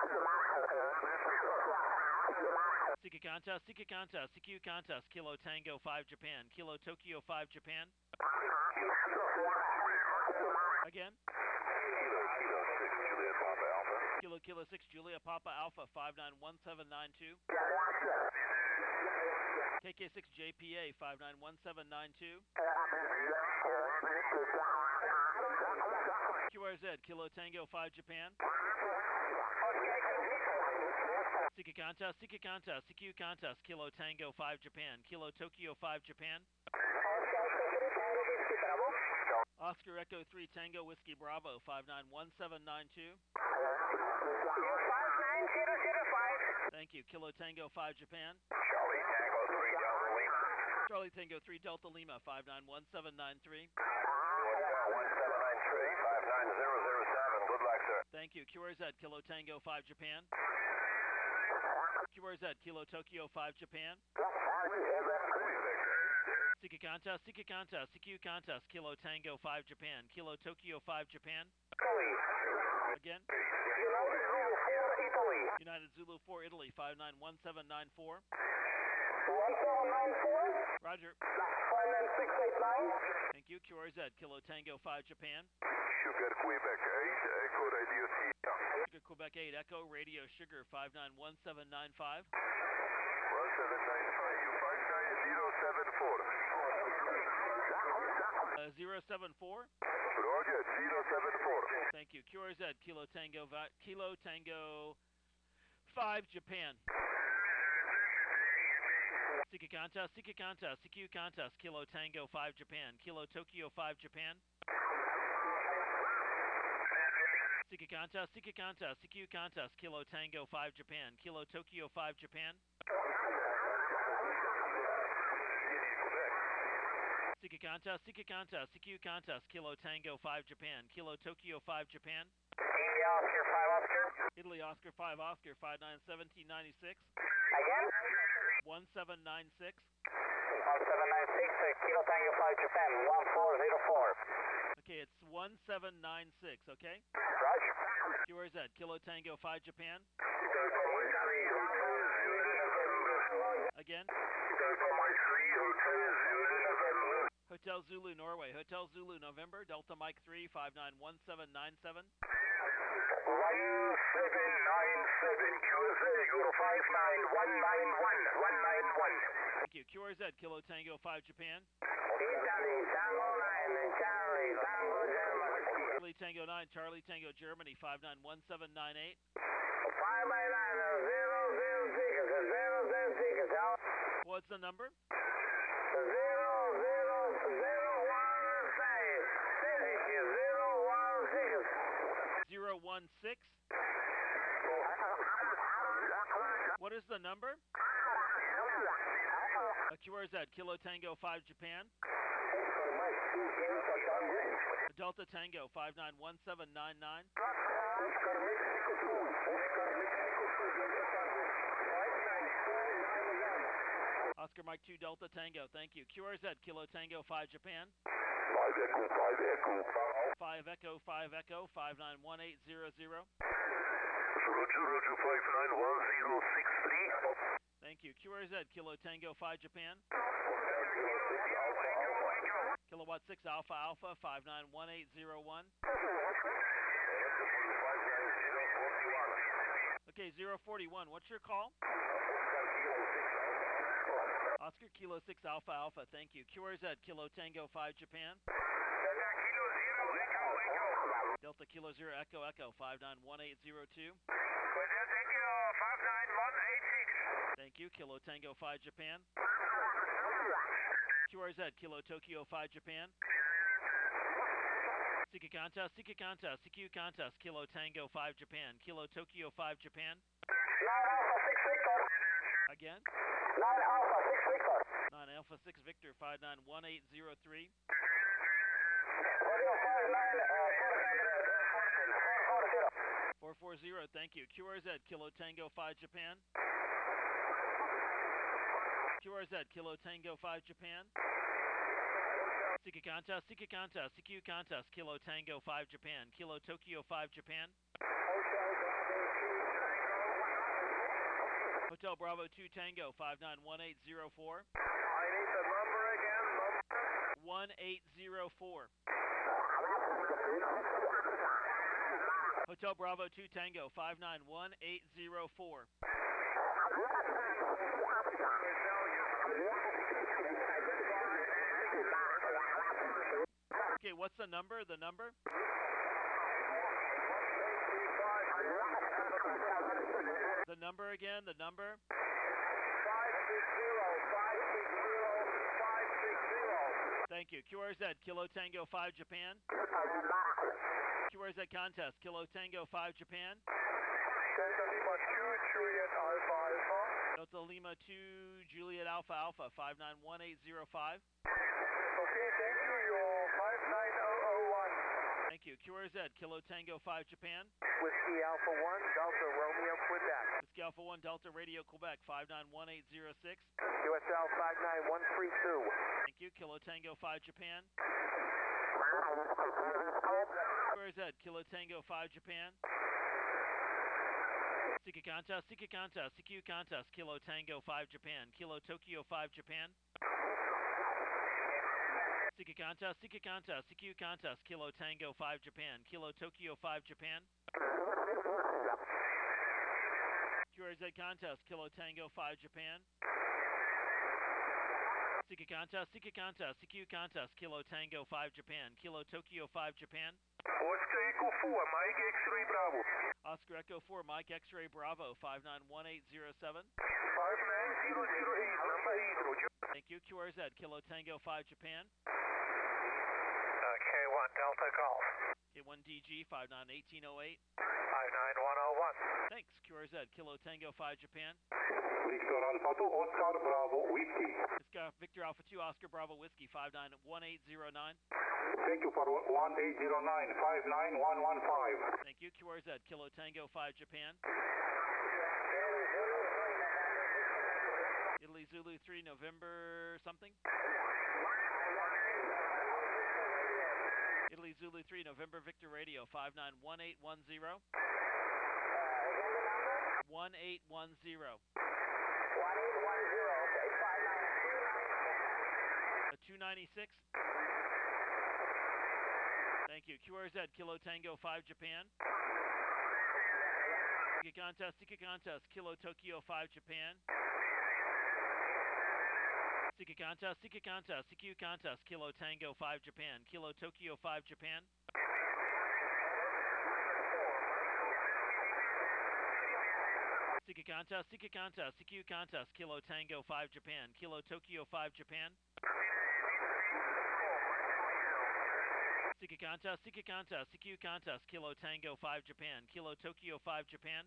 Seek a contest, seek a contest, C Q contest, Kilo Tango five Japan, Kilo Tokyo five Japan. Again. Kilo Kilo six Juliet Papa Alpha five nine one seven nine two. K K six J P A five nine one seven nine two. Q R Z Kilo Tango five Japan. Seek a contest, seek a contest, C Q contest, Kilo Tango five Japan, Kilo Tokyo five Japan. Oscar Echo three Tango Whiskey Bravo five nine one seven nine two. Thank you. Kilo Tango five Japan. Charlie Tango three Delta Lima. Charlie Tango three Delta Lima five nine one seven nine three. one seven nine three five nine zero zero seven. Good luck, sir. Thank you. Q R Z Kilo Tango five Japan. Q R Z Kilo Tokyo five Japan. Seek a contest, seek a contest, C Q contest, Kilo Tango five Japan, Kilo Tokyo five Japan. Again. United Zulu four Italy five nine one seven nine four. one seven nine four. Roger. five nine six eight nine. Thank you. Q R Z Kilo Tango five Japan. Sugar Quebec eight Echo Radio Sierra. Sugar Quebec eight Echo Radio Sugar five nine one seven nine five. one seven nine five five nine zero seven four. Uh, zero seven four. Roger, zero seven four. Thank you. Q R Z Kilo Tango vi- Kilo Tango five Japan. Seek a contest, seek a contest, C Q contest, Kilo Tango five Japan, Kilo Tokyo five Japan. Seek a contest, seek a contest, C Q contest, Kilo Tango five Japan, Kilo Tokyo five Japan. Seek a contest, seek a contest, C Q contest, Kilo Tango five Japan, Kilo Tokyo five Japan. India Oscar five Oscar. Italy Oscar five Oscar five nine one seven nine six. Again? one seven nine six. one seven nine six Kilo Tango five Japan one four zero four. Okay, it's one seven nine six, okay? Roger. Q R Z Kilo Tango five Japan. Again. Hotel Zulu Norway, Hotel Zulu November, Delta Mike three five nine one seven nine seven. one seven nine seven Q R Z Euro five nine one nine one one nine one. Thank you. Q R Z Kilo Tango five Japan. Italy Tango nine Charlie Tango Germany. Italy Tango nine Charlie Tango Germany five nine one seven nine eight. five nine nine zero zero six zero zero six. What's the number? Zero zero zero one five. Zero one six. zero one six. What is the number? Uh, Q R Z Kilo Tango five Japan. Delta Tango five nine one seven nine nine. Oscar Mike two Delta Tango, thank you. Q R Z Kilo Tango five Japan. five Echo five Echo. five Echo five Echo five nine one eight zero zero. Roger Roger five nine one zero six three. Thank you. Q R Z Kilo Tango five Japan. Kilowatt six Alpha Alpha five nine one eight zero one. Okay, zero forty-one. What's your call? Oscar Kilo six Alpha Alpha, thank you. Q R Z Kilo Tango five Japan. Delta Kilo zero Echo Echo five nine one eight zero two. five nine one eight six. Thank you. Kilo Tango five Japan. Q R Z Kilo Tokyo five Japan. Seek a contest, seek a contest, C Q contest, Kilo Tango five Japan, Kilo Tokyo five Japan. nine Alpha six Victor. Again. nine Alpha six Victor. nine Alpha six Victor five nine one eight zero three. Radio five nine four four zero, thank you. Q R Z Kilo Tango five Japan. Q R Z Kilo Tango five Japan. Siki contest, Siki contest, C Q contest, Kilo Tango five Japan, Kilo Tokyo five Japan. Hotel Bravo two Tango five nine one eight zero four. I need the number again, number. one eight zero four. Hotel Bravo two Tango five nine one eight zero four. Okay, what's the number? The number? The number again, the number? five six zero, five six zero, five six zero. Thank you. Q R Z, Kilo Tango five Japan. Q R Z contest, Kilo Tango five Japan. Delta Lima two, Juliet Alpha Alpha. Delta Lima two, Juliet Alpha Alpha, five nine one eight zero five. Okay, thank you. You're five nine zero zero one. Thank you. Q R Z, Kilo Tango five Japan. Whiskey Alpha one, Delta Romeo Quebec. Whiskey Alpha one, Delta Radio Quebec, five nine one eight zero six. U S L five nine one three two. Thank you. Kilo Tango five Japan. Q R Z, Kilo Tango five Japan. Siki contest, Siki contest, C Q contest, Kilo Tango five Japan, Kilo Tokyo five Japan. Siki contest, Siki contest, C Q contest, Kilo Tango five Japan, Kilo Tokyo five Japan. Q R Z contest, Kilo Tango five Japan. Siki contest, Siki contest, C Q contest, Kilo Tango five Japan, Kilo Tokyo five Japan. Oscar Echo four, Mike X-Ray Bravo. Oscar Echo four, Mike X-Ray Bravo, five nine one eight zero seven. five nine zero zero eight, number Hydro. Thank you. Q R Z, Kilo Tango five Japan. Uh, K one Delta Golf. K one D G, five nine one eight zero eight. five nine one zero one. Thanks. Q R Z, Kilo Tango five Japan. Victor Alpha two, Oscar Bravo, Whiskey. Oscar, Victor Alpha two, Oscar Bravo Whiskey, five nine one eight zero nine. Thank you for one eight zero nine, five nine one one five. Thank you. Q R Z, Kilo Tango five Japan. Italy Zulu three, November something. Italy Zulu three, November Victor Radio, five nine one eight one zero. one eight one zero. one eight one zero, okay, five nine two nine. A two ninety-six. Thank you. Q R Z, Kilo Tango five Japan. Siki contest, Siki contest, Kilo Tokyo five Japan. Siki contest, Siki contest, C Q contest, Kilo Tango five Japan, Kilo Tokyo five Japan. Siki contest, Siki contest, C Q contest, Kilo Tango five Japan, Kilo Tokyo five Japan. Siki contest, Siki contest, C Q contest, Kilo Tango five Japan, Kilo Tokyo five Japan.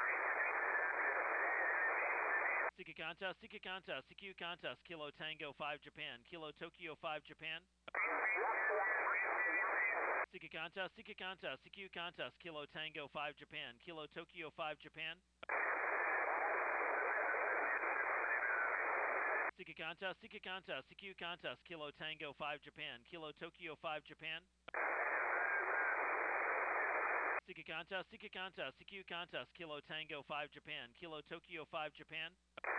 Siki contest, Siki contest, C Q contest, Kilo Tango five Japan, Kilo Tokyo five Japan. Siki contest, Siki contest, C Q contest, Kilo Tango five Japan, Kilo Tokyo five Japan. Siki contest, Siki contest, C Q contest, Kilo Tango five Japan, Kilo Tokyo five Japan. Siki contest, Siki contest, C Q contest, Kilo Tango five Japan, Kilo Tokyo five Japan.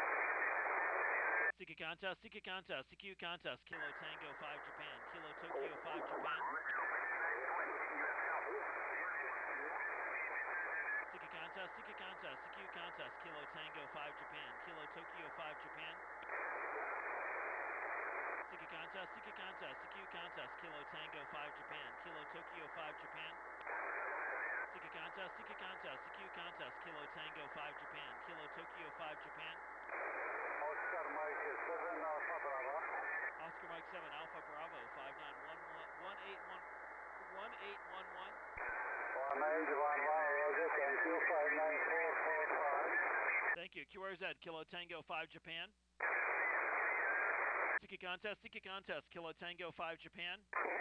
Siki contest, Siki contest, C Q contest, Kilo Tango five Japan, Kilo Tokyo five Japan. Siki contest, Siki contest, C Q contest, Kilo Tango five Japan, Kilo Tokyo five Japan. Siki contest, Siki contest, C Q contest, Kilo Tango five Japan, Kilo Tokyo five Japan. Siki contest, Siki contest, C Q contest, Kilo Tango five Japan, Kilo Tokyo five Japan. Oscar Mike seven, Alpha Bravo. Oscar Mike seven, Alpha Bravo, five nine one one, one eight one, one eight one one. one eight one one, Roger, thank you, five nine four four five. Thank you. Q R Z, Kilo Tango five Japan. Siki contest, Siki contest, Kilo Tango five Japan.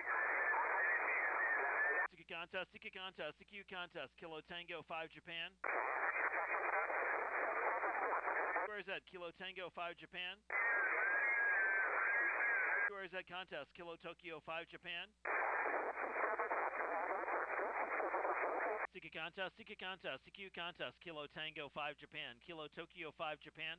Siki contest, Siki contest, C Q contest, Kilo Tango five Japan. Q R Z, Kilo Tango five Japan. Q R Q R Z contest, Kilo Tokyo five Japan. Seeker contest, Seeker contest, C Q contest, Kilo Tango five Japan, Kilo Tokyo five Japan.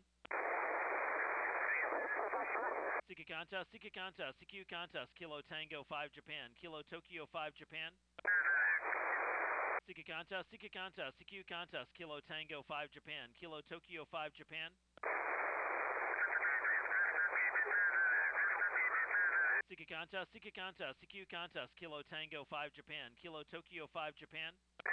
Seeker contest, Seeker contest, C Q contest, Kilo Tango five Japan, Kilo Tokyo five Japan. Seeker contest, Seeker contest, C Q contest, Kilo Tango five Japan, Kilo Tokyo five Japan. Seeker contest, Seeker contest, C Q contest, Kilo Tango five Japan, Kilo Tokyo five Japan.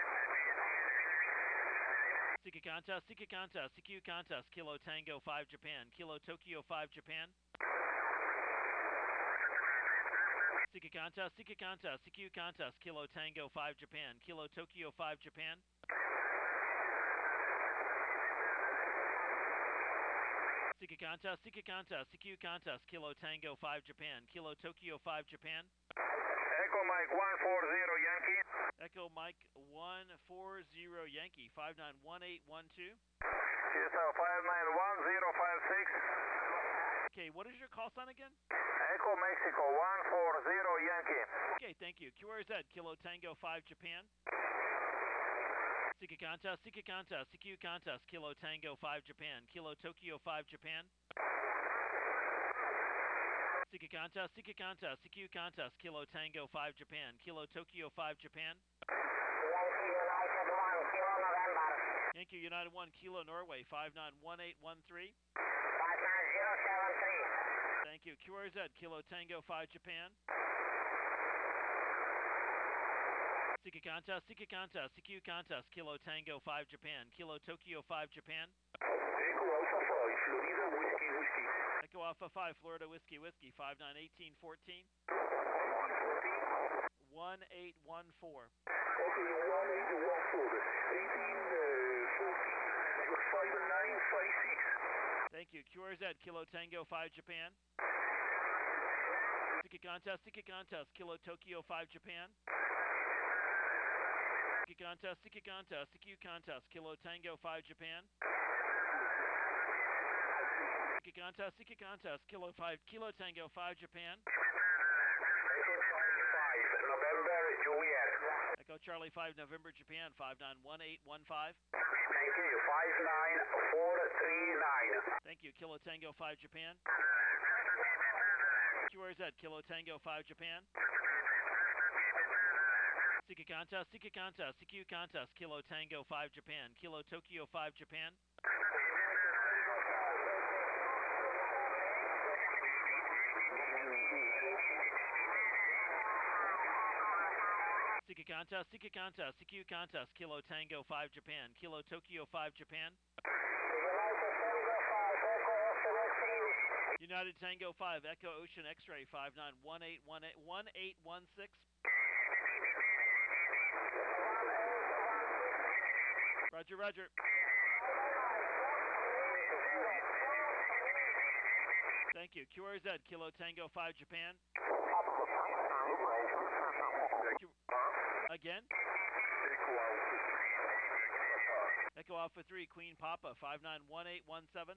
Seeker contest, Seeker contest, C Q contest, Kilo Tango five Japan, Kilo Tokyo five Japan. Seeker contest, Seeker contest, C Q contest, Kilo Tango five Japan, Kilo Tokyo five Japan. Seeker contest, Seeker contest, C Q contest, Kilo Tango five Japan, Kilo Tokyo five Japan. Echo Mike one four zero Yankee. Echo Mike one four zero Yankee, five nine one eight one two. Houston five nine one zero five six. Okay, what is your call sign again? Echo Mexico one four zero Yankee. Okay, thank you. Q R Z, Kilo Tango five Japan. Seeker contest, Seeker contest, C Q contest, Kilo Tango five Japan, Kilo Tokyo five Japan. Seeker contest, Seeker contest, C Q contest, Kilo Tango five Japan, Kilo Tokyo five Japan. Yankee United one, Kilo Norway, five nine one eight one three. five nine zero seven three. Thank you. Q R Z, Kilo Tango five Japan. Seeker contest, Seeker contest, C Q contest, Kilo Tango five Japan, Kilo Tokyo five Japan. Echo Alpha five, Florida Whiskey Whiskey. Echo Alpha five, Florida Whiskey Whiskey, five nine one eight one four. one eight one four. Okay, one eight one four. eighteen fourteen. five nine five six. Thank you. Q R Z, Kilo Tango five Japan. Seeker contest, Seeker contest, Kilo Tokyo five Japan. Seeker contest, Seeker contest, C Q contest, Kilo Tango five Japan. Seeker contest, Seeker contest, Kilo five, Kilo Tango five Japan. Echo Charlie five, November Juliet. Echo Charlie five, November Japan, five nine one eight one five. Thank you, five nine four three nine. Thank you. Kilo Tango five Japan. Q R Z, Kilo Tango five Japan. Seeker contest, Seeker contest, C Q contest, Kilo Tango five Japan, Kilo Tokyo five Japan. Seeker contest, Seeker contest, C Q contest, Kilo Tango five Japan, Kilo Tokyo five Japan. United Tango five, Echo Ocean X-Ray, five nine one eight one eight one eight one six. Roger, roger. Thank you. Q R Z, Kilo Tango five Japan. Q- Again? Echo Alpha three, Queen Papa, five nine one eight one seven.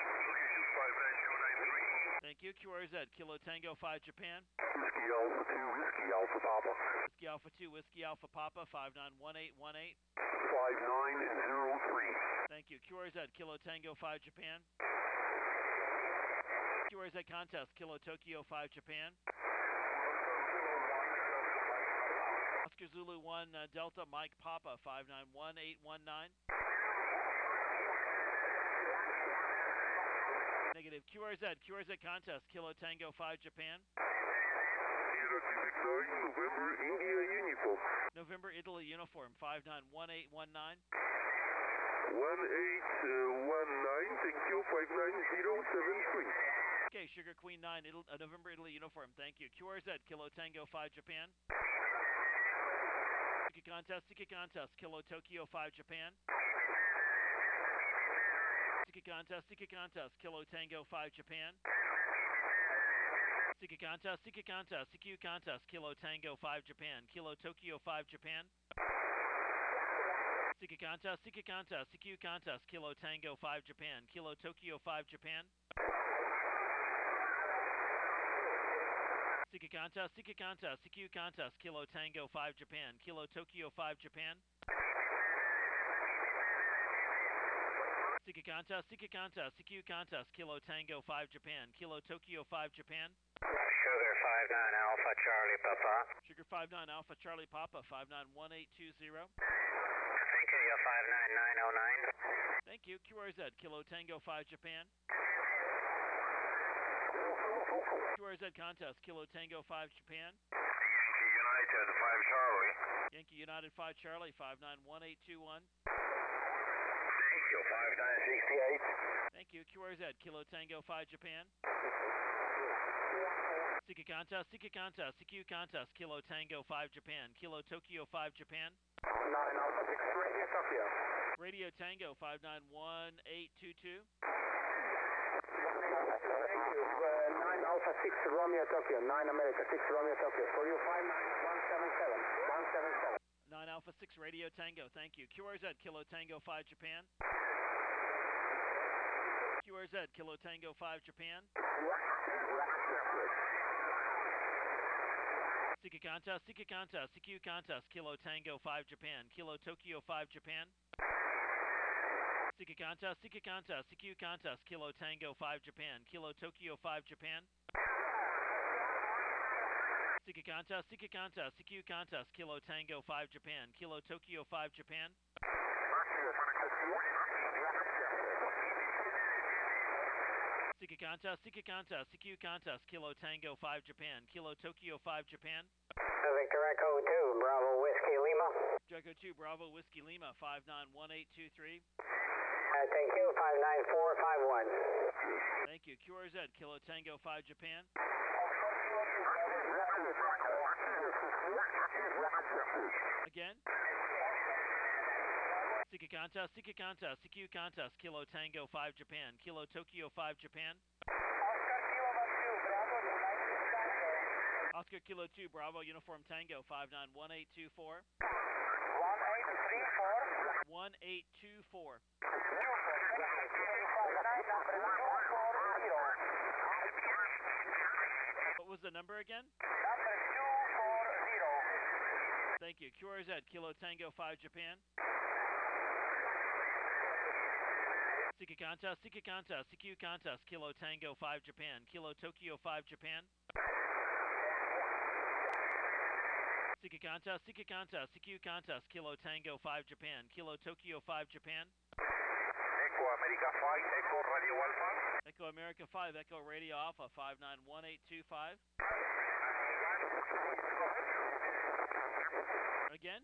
Thank you. Q R Z, Kilo Tango five Japan. Whiskey Alpha two, Whiskey Alpha Papa. Whiskey Alpha two, Whiskey Alpha Papa, five nine one eight one eight. five nine zero three. Thank you. Q R Z, Kilo Tango five Japan. Q R Z contest, Kilo Tokyo five Japan. Oscar Zulu one, uh, Delta Mike Papa, five nine one eight one nine. Negative. Q R Z, Q R Z contest, Kilo Tango five Japan. November India Uniform. November Italy Uniform, five nine one eight one nine. one eight one nine, thank you, five nine zero seven three. Okay, Sugar Queen nine, Ital- uh, November Italy Uniform, thank you. Q R Z, Kilo Tango five Japan. Seeker contest, Seeker contest, Kilo Tokyo five Japan. Seeker contest, Seeker contest, Kilo Tango five Japan. Seeker contest, Seeker contest, C Q contest, Kilo Tango five Japan, Kilo Tokyo five Japan. Seeker contest, Seeker contest, C Q contest, Kilo Tango five Japan, Kilo Tokyo five Japan. Seeker contest, seeker contest, C Q contest, Kilo Tango five Japan, Kilo Tokyo five Japan. Seeker contest, seeker contest, C Q contest, Kilo Tango five Japan, Kilo Tokyo five Japan. Sugar five nine Alpha Charlie Papa. Sugar five nine Alpha Charlie Papa, five nine one eight two zero. Thank you, you're five nine nine oh nine. Thank you, Q R Z, Kilo Tango five Japan. Q R Z contest, Kilo Tango five Japan. Yankee United five Charlie. Yankee United five Charlie, five nine one eight two one. Thank you, five nine six eight. Thank you, Q R Z, Kilo Tango five Japan. Seeker contest, seeker contest, C Q contest, Kilo Tango five Japan, Kilo Tokyo five Japan. nine Alpha six Radio Tokyo. Radio Tango five nine one eight two two. Thank you, uh, nine Alpha six Romeo Tokyo, nine America six Romeo Tokyo. For you, five nine one seven seven. one seven seven. nine Alpha six Radio Tango, thank you. Q R Z, Kilo Tango five Japan. Q R Z, Kilo Tango five Japan. Seeker contest, seeker contest, C Q contest, Kilo Tango five Japan, Kilo Tokyo five Japan. Seeker contest, seeker contest, C Q contest, Kilo Tango five Japan, Kilo Tokyo five Japan. Seeker contest, seeker contest, C Q contest, Kilo Tango five Japan, Kilo Tokyo five Japan. Seeker contest, seeker contest, C Q contest, Kilo Tango five Japan, Kilo Tokyo five Japan. Victor Echo two, Bravo Whiskey Lima. Echo two, Bravo Whiskey Lima, five nine one eight two three. Uh, thank you, five nine four five one. Thank you, Q R Z, Kilo Tango five Japan. Again. Seeker contest, seeker contest, C Q contest, Kilo Tango five Japan, Kilo Tokyo five Japan. Oscar Kilo two, Bravo Uniform Tango, five nine one eight two four. one eight three four. one eight two four. What was the number again? Number two four zero. Thank you. Q R Z, Kilo Tango five Japan. Seeker contest, seeker contest, C Q contest, Kilo Tango five Japan, Kilo Tokyo five Japan. Seeker contest, seeker contest, C Q contest, Kilo Tango five Japan, Kilo Tokyo five Japan. Echo America five, Echo Radio Alpha. Echo America five, Echo Radio Alpha, five nine one eight two five. Again.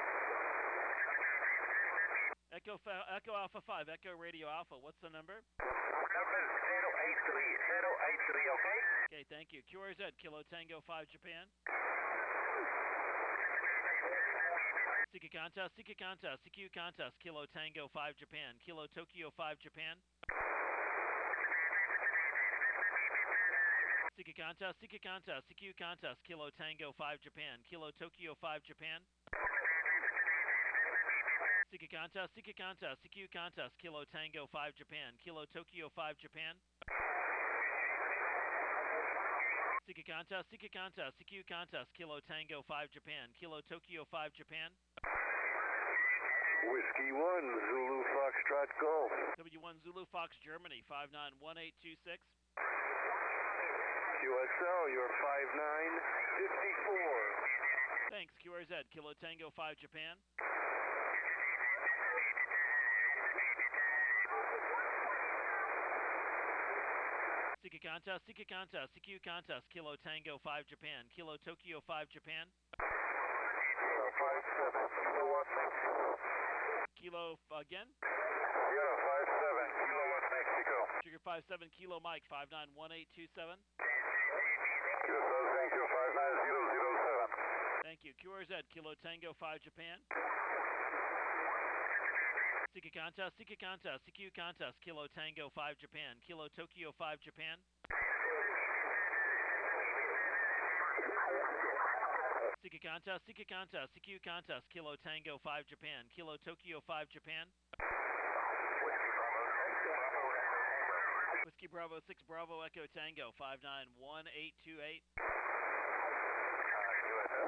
Echo, Echo Alpha five, Echo Radio Alpha, what's the number? Number zero eight three, zero eight three, okay? Okay, thank you. Q R Z, Kilo Tango five Japan. Seeker contest, seeker contest, C Q contest, Kilo Tango five Japan, Kilo Tokyo five Japan. Seeker contest, seeker contest, C Q contest, Kilo Tango five Japan, Kilo Tokyo five Japan. Seeker contest, seeker contest, C Q contest, Kilo Tango five Japan, Kilo Tokyo five Japan. Seeker contest, seeker contest, C Q contest, Kilo Tango five Japan, Kilo Tokyo five Japan. Whiskey one, Zulu Foxtrot Golf. W one Zulu Fox Germany, five nine one eight two six. Q S L, you're five nine five four. Thanks, Q R Z, Kilo Tango five Japan. Seeker contest, seeker contest, C Q contest, Kilo Tango five Japan, Kilo Tokyo five Japan. five seven, Kilo one Mexico. Kilo again. Yeah, five seven, Kilo one Mexico. Sugar five seven, Kilo Mike, five nine one eight two seven. Q S L, thank you, five nine zero zero seven. Thank you. Q R Z, Kilo Tango five Japan. Seeker contest, seeker contest, C Q contest, Kilo Tango five Japan, Kilo Tokyo five Japan. Seeker contest, seeker contest, C Q contest, Kilo Tango five Japan, Kilo Tokyo five Japan. Whiskey Bravo six Bravo Echo Tango five nine one eight two eight.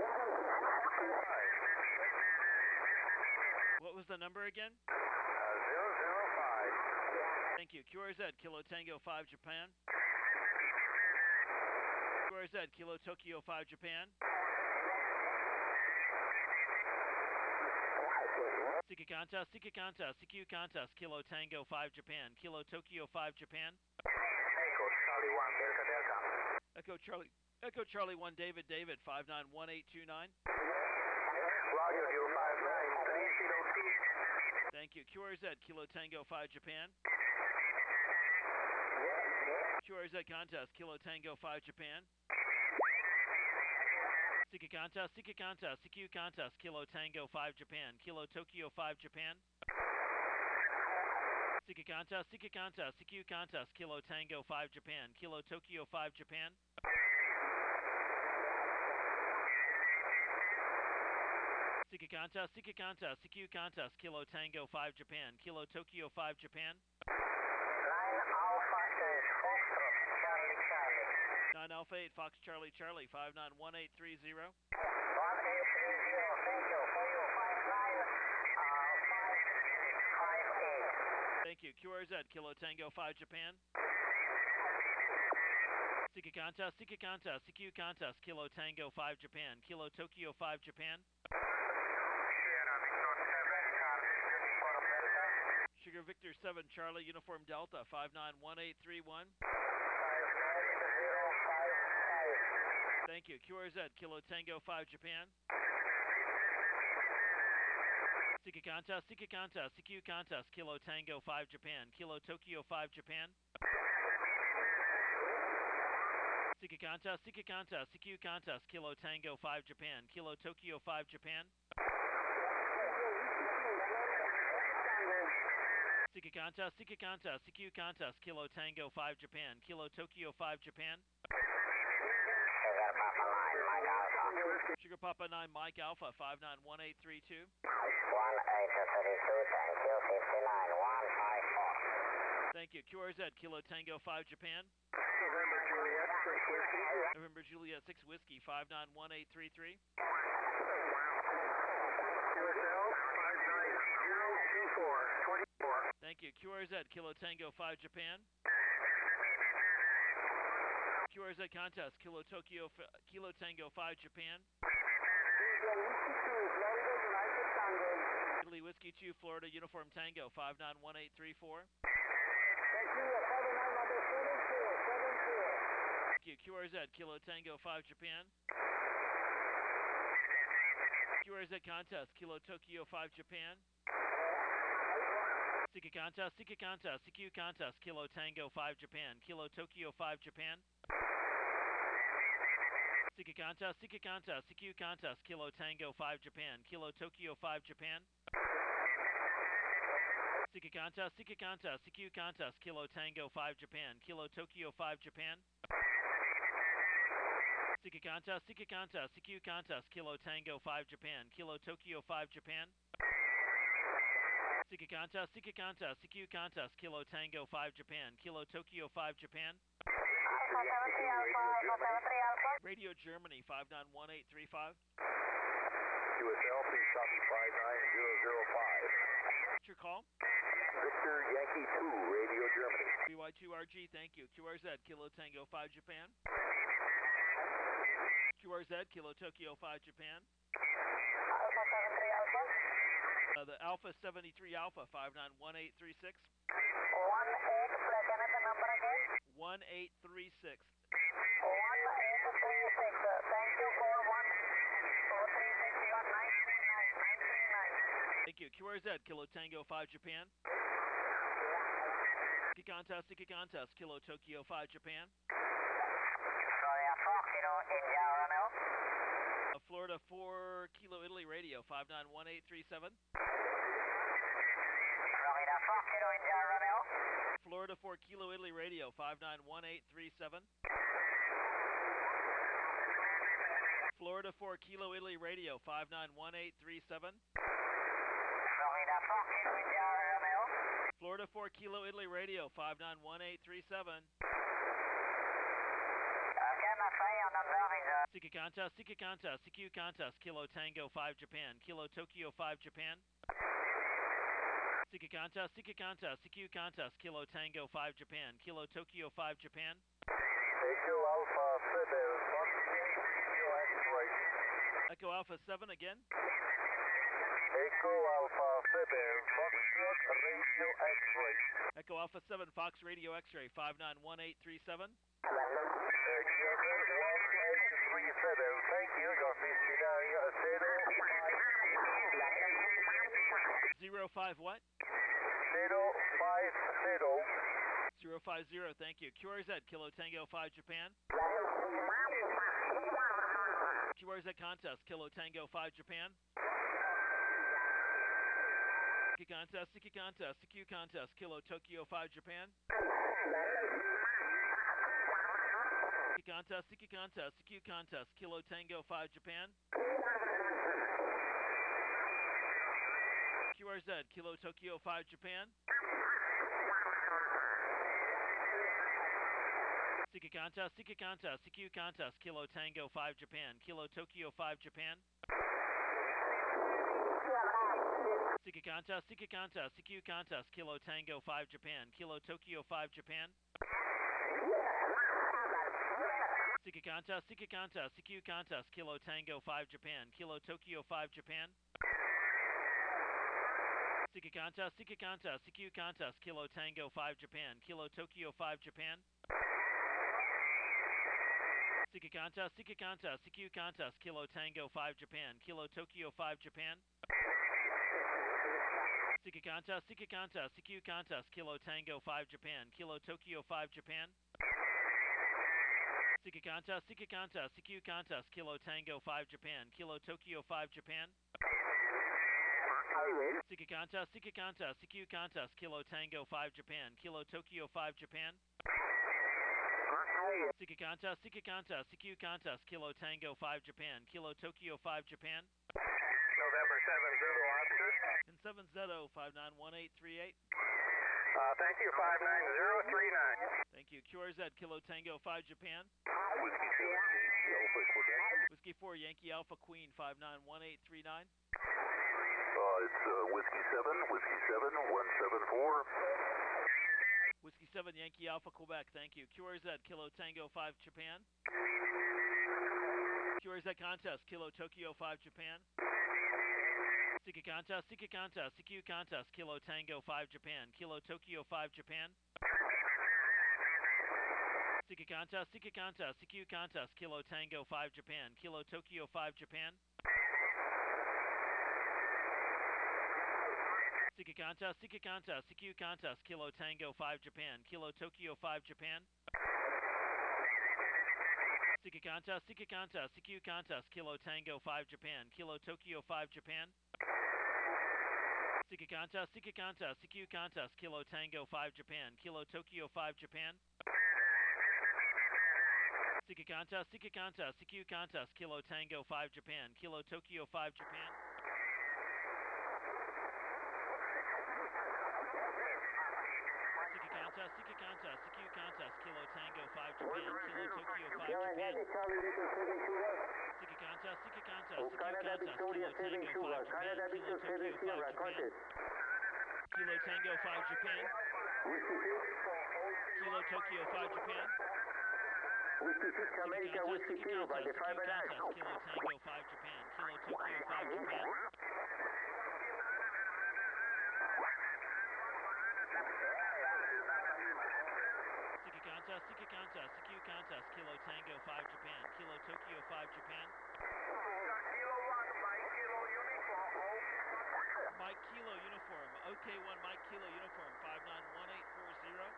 What was the number again? Uh, zero zero five. Thank you. Q R Z, Kilo Tango five Japan. Q R Z, Kilo Tokyo five Japan. Seek a contest, seek a contest, C Q contest, Kilo Tango five Japan, Kilo Tokyo five Japan. Echo Charlie one Delta Delta. Echo Charlie, Echo Charlie one David David five nine one eight two nine. Roger, zero five nine three zero two. Thank you. Q R Z, Kilo Tango five Japan. Q R Z contest, Kilo Tango five Japan. Seek a contest, seek a contest, C Q contest, Kilo Tango five Japan, Kilo Tokyo five Japan. Seek a contest, seek a contest, C Q contest, Kilo Tango five Japan, Kilo Tokyo five Japan. Seek a contest, seek a contest, C Q contest, Kilo Tango five Japan, Kilo Tokyo five Japan. nine Alpha eight Foxtrot Charlie Charlie. nine Alpha eight Fox Charlie Charlie five nine one eight three zero. one eight three zero, thank you for you, five nine, uh, five five eight. Thank you. Q R Z, Kilo Tango five Japan. Seek a contest, seek a contest, C Q contest, Kilo Tango five Japan, Kilo Tokyo five Japan. Sugar Victor seven Charlie Uniform Delta five nine one eight three one. Thank you. Q R Z, Kilo Tango five Japan. Seek a contest, seek a contest, C Q contest, Kilo Tango five Japan, Kilo Tokyo five Japan. Seek a contest, seek a contest, C Q contest, Kilo Tango five Japan, Kilo Tokyo five Japan. Seek a contest, seek a contest, C Q contest, Kilo Tango five Japan, Kilo Tokyo five Japan. Sugar Papa nine Mike Alpha five nine one eight three two. one eight three two, thank you, fifty-nine one five four. Thank you. Q R Z, Kilo Tango five Japan. November Juliet six Whiskey. November Juliet six Whiskey five nine one eight three three. Q S L five nine zero two four, twenty-four. Thank you. Q R Z, Kilo Tango five Japan. Q R Z contest, Kilo Tokyo, f- Kilo Tango five Japan. Italy Whiskey two Florida Uniform Tango five nine one eight three four. Thank you. Q R Z, Kilo Tango five Japan. Q R Z contest, Kilo Tokyo five Japan. Seek a contest, seek a contest, C Q contest, Kilo Tango five Japan, Kilo Tokyo five Japan. Seek a contest, seek a contest, C Q contest, Kilo Tango five Japan, Kilo Tokyo five Japan. Seek a contest, seek a contest, C Q contest, Kilo Tango five Japan, Kilo Tokyo five Japan. Seek a contest, seek a contest, C Q contest, Kilo Tango five Japan, Kilo Tokyo five Japan. Seek a contest, seek a contest, C Q contest, Kilo Tango five Japan, Kilo Tokyo five Japan. Radio Germany five nine one eight three five. Q S L, please copy five nine zero zero five. What's your call? Victor Yankee two, Radio Germany. B Y two R G, thank you. Q R Z, Kilo Tango five Japan. Q R Z, Kilo Tokyo five Japan. Alpha seven three Alpha. Uh, the Alpha seventy-three Alpha five nine one eight three six. one eight, please, can I have the number again? one eight three six. one eight three six, thank you for one four three six, you are nine three nine, nine three nine. Thank you. Q R Z, Kilo Tango five Japan. Seek a contest, seek a contest, Kilo Tokyo five Japan. Sorry, I four Kilo India Romeo. Uh, Florida four Kilo Italy Radio five nine one eight three seven. Florida four Kilo India Romeo. Florida four Kilo Italy Radio five nine one eight three seven. Florida four Kilo Italy Radio five nine one eight three seven. Florida four Kilo India Romeo. Florida four Kilo Italy Radio five nine one eight three seven. Okay, my friend, your number is uh, Sika contest, Sika contest, C Q contest, Kilo Tango five Japan, Kilo Tokyo five Japan. Sika contest, Sika contest, C Q contest, Kilo Tango five Japan, Kilo Tokyo five Japan. Echo Alpha seven, Fox Radio X-ray. Echo Alpha seven again. Echo Alpha seven, Foxtrot Radio X-ray. Echo Alpha seven, Fox Radio X-ray, five nine one eight three seven. Thank you, your fifty-nine, Zero five what? zero five zero. Zero five zero, thank you. Q R Z, Kilo Tango five Japan. Q R Z contest, Kilo Tango five Japan. Siki contest, Siki contest, C Q contest, Kilo Tokyo five Japan. Siki contest, Siki contest, C Q contest, Kilo Tango five Japan. Q R Z, Kilo Tokyo five Japan. Siki contest, Siki contest, C Q contest, Kilo Tango five Japan, Kilo Tokyo five Japan. Siki contest, Siki contest, C Q contest, Kilo Tango five Japan, Kilo Tokyo five Japan. Siki contest, Siki contest, C Q contest, Kilo Tango five Japan, Kilo Tokyo five Japan. Siki contest, Siki contest, C Q contest, Kilo Tango five Japan, Kilo Tokyo five Japan. Siki contest, Siki contest, C Q contest, Kilo Tango five Japan, Kilo Tokyo five Japan. Siki contest, Siki contest, C Q contest, Kilo Tango five Japan, Kilo Tokyo five Japan. Siki contest, Siki contest, C Q contest, Kilo Tango five Japan, Kilo Tokyo five Japan. Siki contest, Siki contest, C Q contest, Kilo Tango five Japan, Kilo Tokyo five Japan. Siki contest, Siki contest, C Q contest, Kilo Tango five Japan, Kilo Tokyo five Japan. November seven zero Oscar. And seven Zero five nine one eight three eight. Uh, thank you, five nine zero three nine. Thank you. Q R Z, Kilo Tango five Japan. Whiskey four, Yankee Alpha Quebec. Whiskey four, Yankee Alpha Queen five nine one eight three nine. Uh, it's uh, Whiskey seven, Whiskey seven, one seven four. Whiskey seven, Yankee Alpha Quebec, thank you. Q R Z, Kilo Tango five Japan. Q R Z contest, Kilo Tokyo five Japan. Siki contest, Siki contest, C Q contest, Kilo Tango five Japan, Kilo Tokyo five Japan. Siki contest, Siki contest, C Q contest, Kilo Tango five Japan, Kilo Tokyo five Japan. Siki contest, Siki contest, C Q contest, Kilo Tango five Japan, Kilo Tokyo five Japan. Siki contest, Siki contest, C Q contest, Kilo Tango five Japan, Kilo Tokyo five Japan. Siki contest, Siki contest, C Q contest, Kilo Tango five Japan, Kilo Tokyo five Japan. Siki contest, Siki contest, C Q contest, Kilo Tango five Japan, Kilo Tokyo five Japan. Siki contest, Siki contest, C Q contest, Kilo Tango five Japan, Kilo Tokyo five Japan. Siki contest, Siki contest, C Q contest, Kilo Tango five Japan, Kilo Tokyo five Japan. Kilo Tango five Japan. Kilo Tokyo five Japan. Whiskey six America, Whiskey Kilo by the five and a half. Kilo Tango five Japan, Kilo Tokyo five Japan. Siki contest, Siki contest, C Q contest, Kilo Tango five Japan, Kilo Tokyo five Japan. Mike Kilo Uniform, O K one Mike Kilo Uniform, five nine one eight four zero.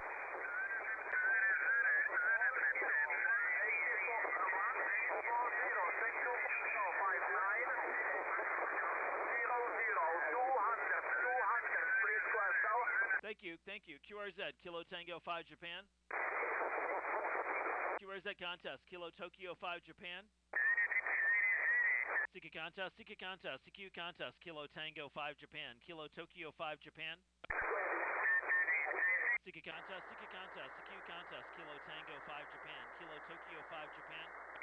Thank you, thank you. Q R Z, Kilo Tango five Japan. Q R Z contest, Kilo Tokyo five Japan. Siki contest, Siki contest, C Q contest, Kilo Tango five Japan, Kilo Tokyo five Japan. Siki contest, Siki contest, C Q contest, Kilo Tango five Japan, Kilo Tokyo five Japan.